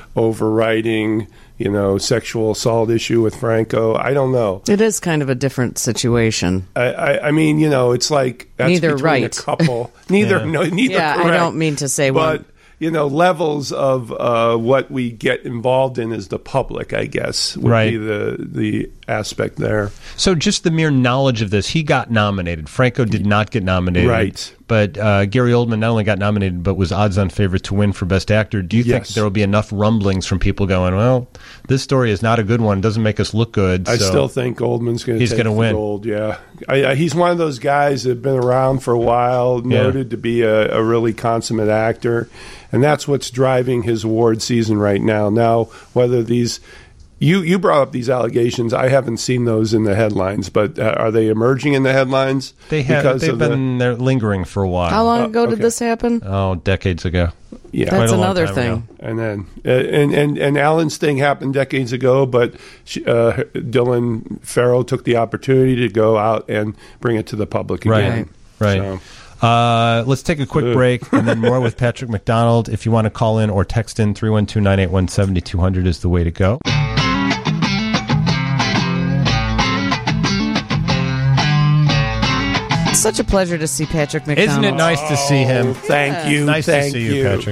overriding, you know, sexual assault issue with Franco. I don't know. It is kind of a different situation. I, I, I mean, you know, it's like that's Neither between right. a couple. Neither, Yeah. no, neither. Yeah, I correct. don't mean to say but one. you know, levels of uh, what we get involved in as the public, I guess, would Right. be the the aspect there. So just the mere knowledge of this, he got nominated. Franco did not get nominated. Right. But uh, Gary Oldman not only got nominated, but was odds-on favorite to win for Best Actor. Do you think Yes. there will be enough rumblings from people going, well, this story is not a good one, doesn't make us look good. I so still think Oldman's going to He's take gonna the win. gold. Yeah, I, I, he's one of those guys that have been around for a while, noted to be a, a really consummate actor, and that's what's driving his award season right now. Now, whether these you you brought up these allegations, I haven't seen those in the headlines, but uh, are they emerging in the headlines? They have, because they've of the- been there lingering for a while. How long Oh, ago did okay. this happen? Oh, decades ago. yeah. Quite That's a long another time thing. ago. And then, uh, and, and and Alan's thing happened decades ago, but she, uh, Dylan Farrow took the opportunity to go out and bring it to the public again. Right. So, Uh, let's take a quick Ugh. break and then more with Patrick McDonald. If you want to call in or text in, three one two, nine eight one, seven two zero zero is the way to go. It's such a pleasure to see Patrick McDonald. Isn't it nice to see him? thank you. Nice thank to see you, Patrick. It's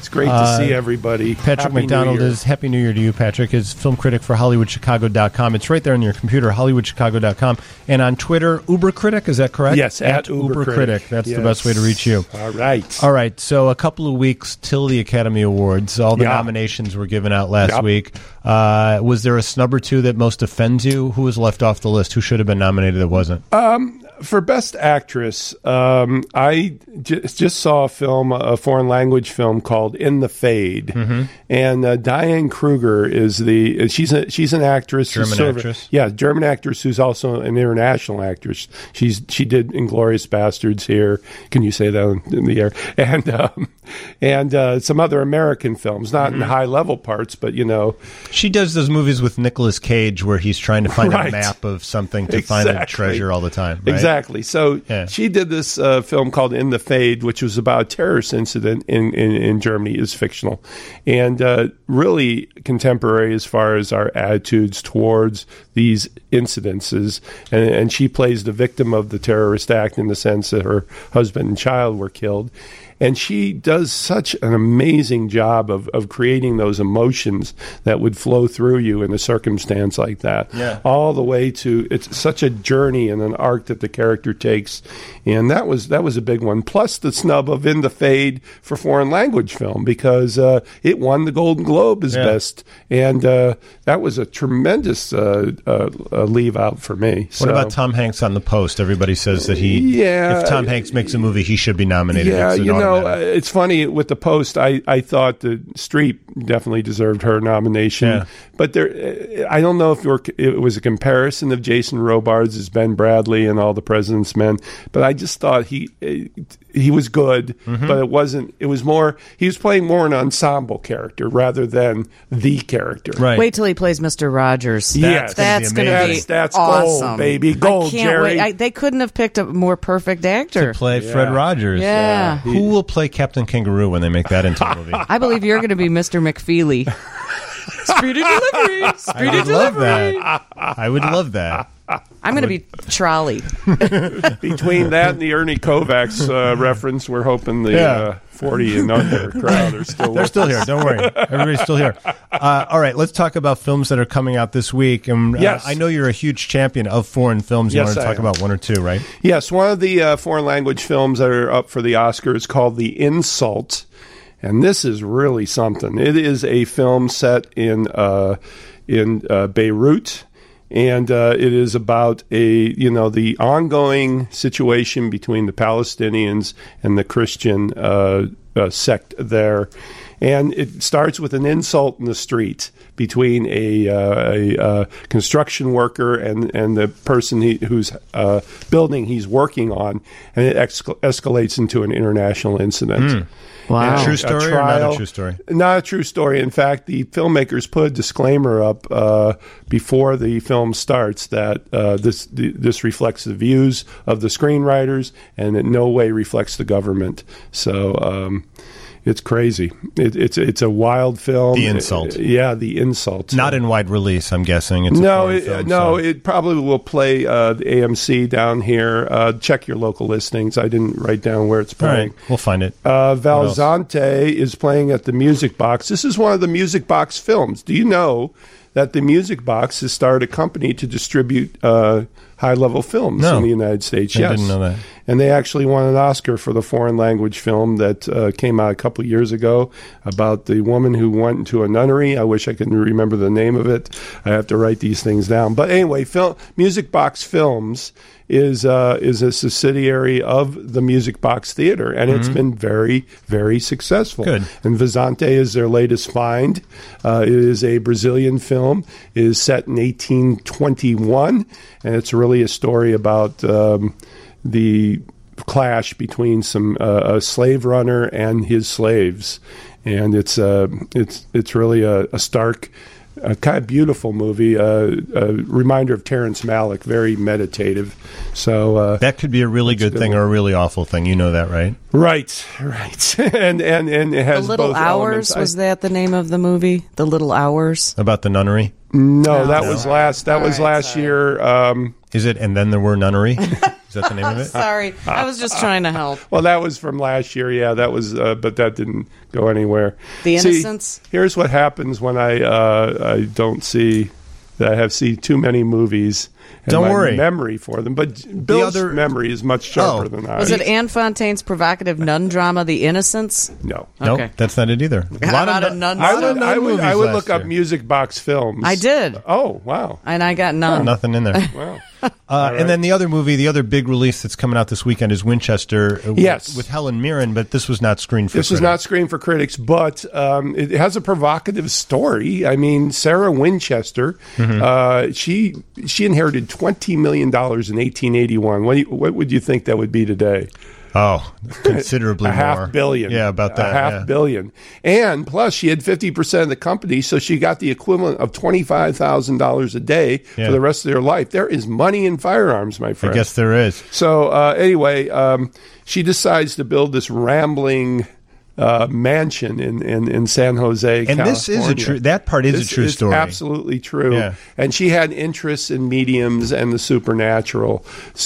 It's great to Uh, see everybody. Patrick Happy New McDonald Year. is Happy New Year to you, Patrick. Is film critic for Hollywood Chicago dot com. It's right there on your computer, Hollywood Chicago dot com. And on Twitter, Uber Critic, is that correct? Yes, at Uber Critic. That's the Yes. best way to reach you. All right. All right, so a couple of weeks till the Academy Awards. All the Yeah. nominations were given out last Yep. week. Uh, was there a snub or two that most offends you? Who was left off the list? Who should have been nominated that wasn't? Um, for Best Actress, um, I j- just saw a film, a foreign language film called In the Fade, Mm-hmm. and uh, Diane Kruger is the she's a she's an actress, who's German sort of- actress? yeah, German actress who's also an international actress. She's she did Inglourious Bastards here. Can you say that in, in the air? And um, and uh, some other American films, not Mm-hmm. in high level parts, but you know, She does those movies with Nicolas Cage where he's trying to find Right. a map of something to find a Exactly. treasure all the time. Right? Exactly. So Yeah. she did this uh, film called In the Fade, which was about a terrorist incident in, in, in Germany. It's fictional and uh, really contemporary as far as our attitudes towards these incidences. And, and she plays the victim of the terrorist act in the sense that her husband and child were killed. And she does such an amazing job of, of creating those emotions that would flow through you in a circumstance like that. Yeah. All the way to, it's such a journey and an arc that the character takes. And that was that was a big one. Plus the snub of In the Fade for foreign language film because uh, it won the Golden Globe as Yeah. best. And uh, that was a tremendous uh, uh, uh, leave out for me. What about Tom Hanks on The Post? Everybody says that he, Yeah. if Tom Hanks makes a movie, he should be nominated. Yeah, It's an you know, automatic. uh, it's funny with the Post. I, I thought that Streep definitely deserved her nomination, Yeah. but there, uh, I don't know if it, were, it was a comparison of Jason Robards as Ben Bradley and All the President's Men. But I just thought he uh, he was good, Mm-hmm. but it wasn't. It was more. He was playing more an ensemble character rather than the character. Right. Wait till he plays Mister Rogers. Yes. That's going to be That's, that's awesome, gold, baby. Gold, I can't Jerry. wait. I, they couldn't have picked a more perfect actor. To play Fred Yeah. Rogers. Yeah. Who will play Captain Kangaroo when they make that into a movie? I believe you're going to be Mister McFeely. Speedy delivery. I Speedy would love delivery. that. I would love that. I'm going to be Trolley. Between that and the Ernie Kovacs uh, reference, we're hoping the Yeah. uh, forty and under crowd are still They're with still us. here. Don't worry. Everybody's still here. Uh, all right, let's talk about films that are coming out this week. And uh, Yes. I know you're a huge champion of foreign films. You Yes, want to I talk am. about one or two, right? Yes, one of the uh, foreign language films that are up for the Oscar is called The Insult. And this is really something. It is a film set in uh, in uh, Beirut, and uh, it is about a you know the ongoing situation between the Palestinians and the Christian uh, uh, sect there. And it starts with an insult in the street between a, uh, a uh, construction worker and, and the person he, whose uh, building he's working on, and it ex- escalates into an international incident. Wow. And True a story or not a trial- true story? Not a true story. In fact, the filmmakers put a disclaimer up uh, before the film starts that uh, this the, this reflects the views of the screenwriters and in no way reflects the government. So um, it's crazy. It, it's it's a wild film. The Insult. Uh, yeah, The Insult. Not in wide release, I'm guessing. It's a no, foreign it, film, no, so- it probably will play uh, the A M C down here. Uh, check your local listings. I didn't write down where it's All playing. right, we'll find it. Uh, What else? Valzante is playing at the Music Box. This is one of the Music Box films. Do you know that the Music Box has started a company to distribute uh, high-level films No. in the United States? I yes. didn't know that. And they actually won an Oscar for the foreign language film that uh, came out a couple of years ago about the woman who went into a nunnery. I wish I could remember the name of it. I have to write these things down. But anyway, film, Music Box Films is uh, is a subsidiary of the Music Box Theater, and it's been very, very successful. Good. And Vazante is their latest find. Uh, it is a Brazilian film. It is set in eighteen twenty-one, and it's really a story about um, the clash between some uh, a slave runner and his slaves, and it's uh, it's it's really a, a stark, a kind of beautiful movie, uh, a reminder of Terrence Malick, very meditative. So uh, That could be a really good good thing one. or a really awful thing. You know that, right? right, right, and and and it The has Little both Hours, elements. I- was that the name of the movie? The Little Hours? About the nunnery? No, that No. was last. That All was right, last sorry. year. Um, Is it? And then there were nunnery? Is that the name of it? Sorry, I was just trying to help. Well, that was from last year. Yeah, that was, uh, but that didn't go anywhere. The See, Innocents? here's what happens when I uh, I don't see that I have seen too many movies. And Don't my worry. memory for them. But Bill's other- memory is much sharper Oh. than ours. Was it Anne Fontaine's provocative nun drama, The Innocents? No. Nope, Okay. that's not it either. A How lot about of a nun I stuff? would, I would, I would movies look last up year. Music Box Films. I did. Oh, wow. And I got none. Nothing in there. Wow. Uh, And then the other movie, the other big release that's coming out this weekend is Winchester. uh, with- Yes. with Helen Mirren, but this was not screened for. This was critics. not screened for critics, but um, it has a provocative story. I mean, Sarah Winchester, Mm-hmm. uh, she she inherited twenty million dollars in eighteen eighty-one. What, do you, what would you think that would be today? Oh, considerably a more. half billion. Yeah, about that. A half yeah. billion. And plus, she had fifty percent of the company, so she got the equivalent of twenty-five thousand dollars a day Yeah. for the rest of their life. There is money in firearms, my I friend. guess there is. So uh, anyway, um, she decides to build this rambling uh, mansion in, in, in San Jose, And this is a California. true. That part is This a true is story. absolutely true. Yeah. And she had interests in mediums and the supernatural.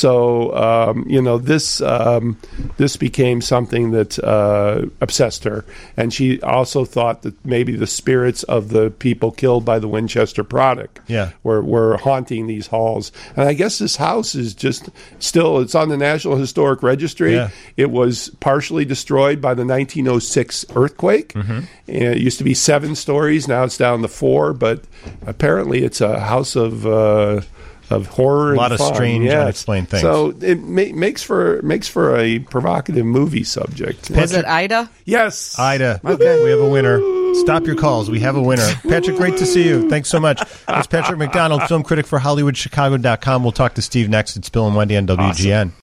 So um, you know this um, this became something that uh, obsessed her. And she also thought that maybe the spirits of the people killed by the Winchester product Yeah. were, were haunting these halls. And I guess this house is just still, it's on the National Historic Registry. Yeah. It was partially destroyed by the nineteen oh six earthquake. Mm-hmm. And it used to be seven stories. Now it's down to four. But apparently it's a house of uh, of horror. A lot and of fun. strange, Yes. unexplained things. So it ma- makes for makes for a provocative movie subject. Was it Ida? Yes. Ida. Okay. We have a winner. Stop your calls. We have a winner. Patrick, great to see you. Thanks so much. It's Patrick McDonald, film critic for Hollywood Chicago dot com. We'll talk to Steve next. It's Bill and Wendy on W G N. Awesome.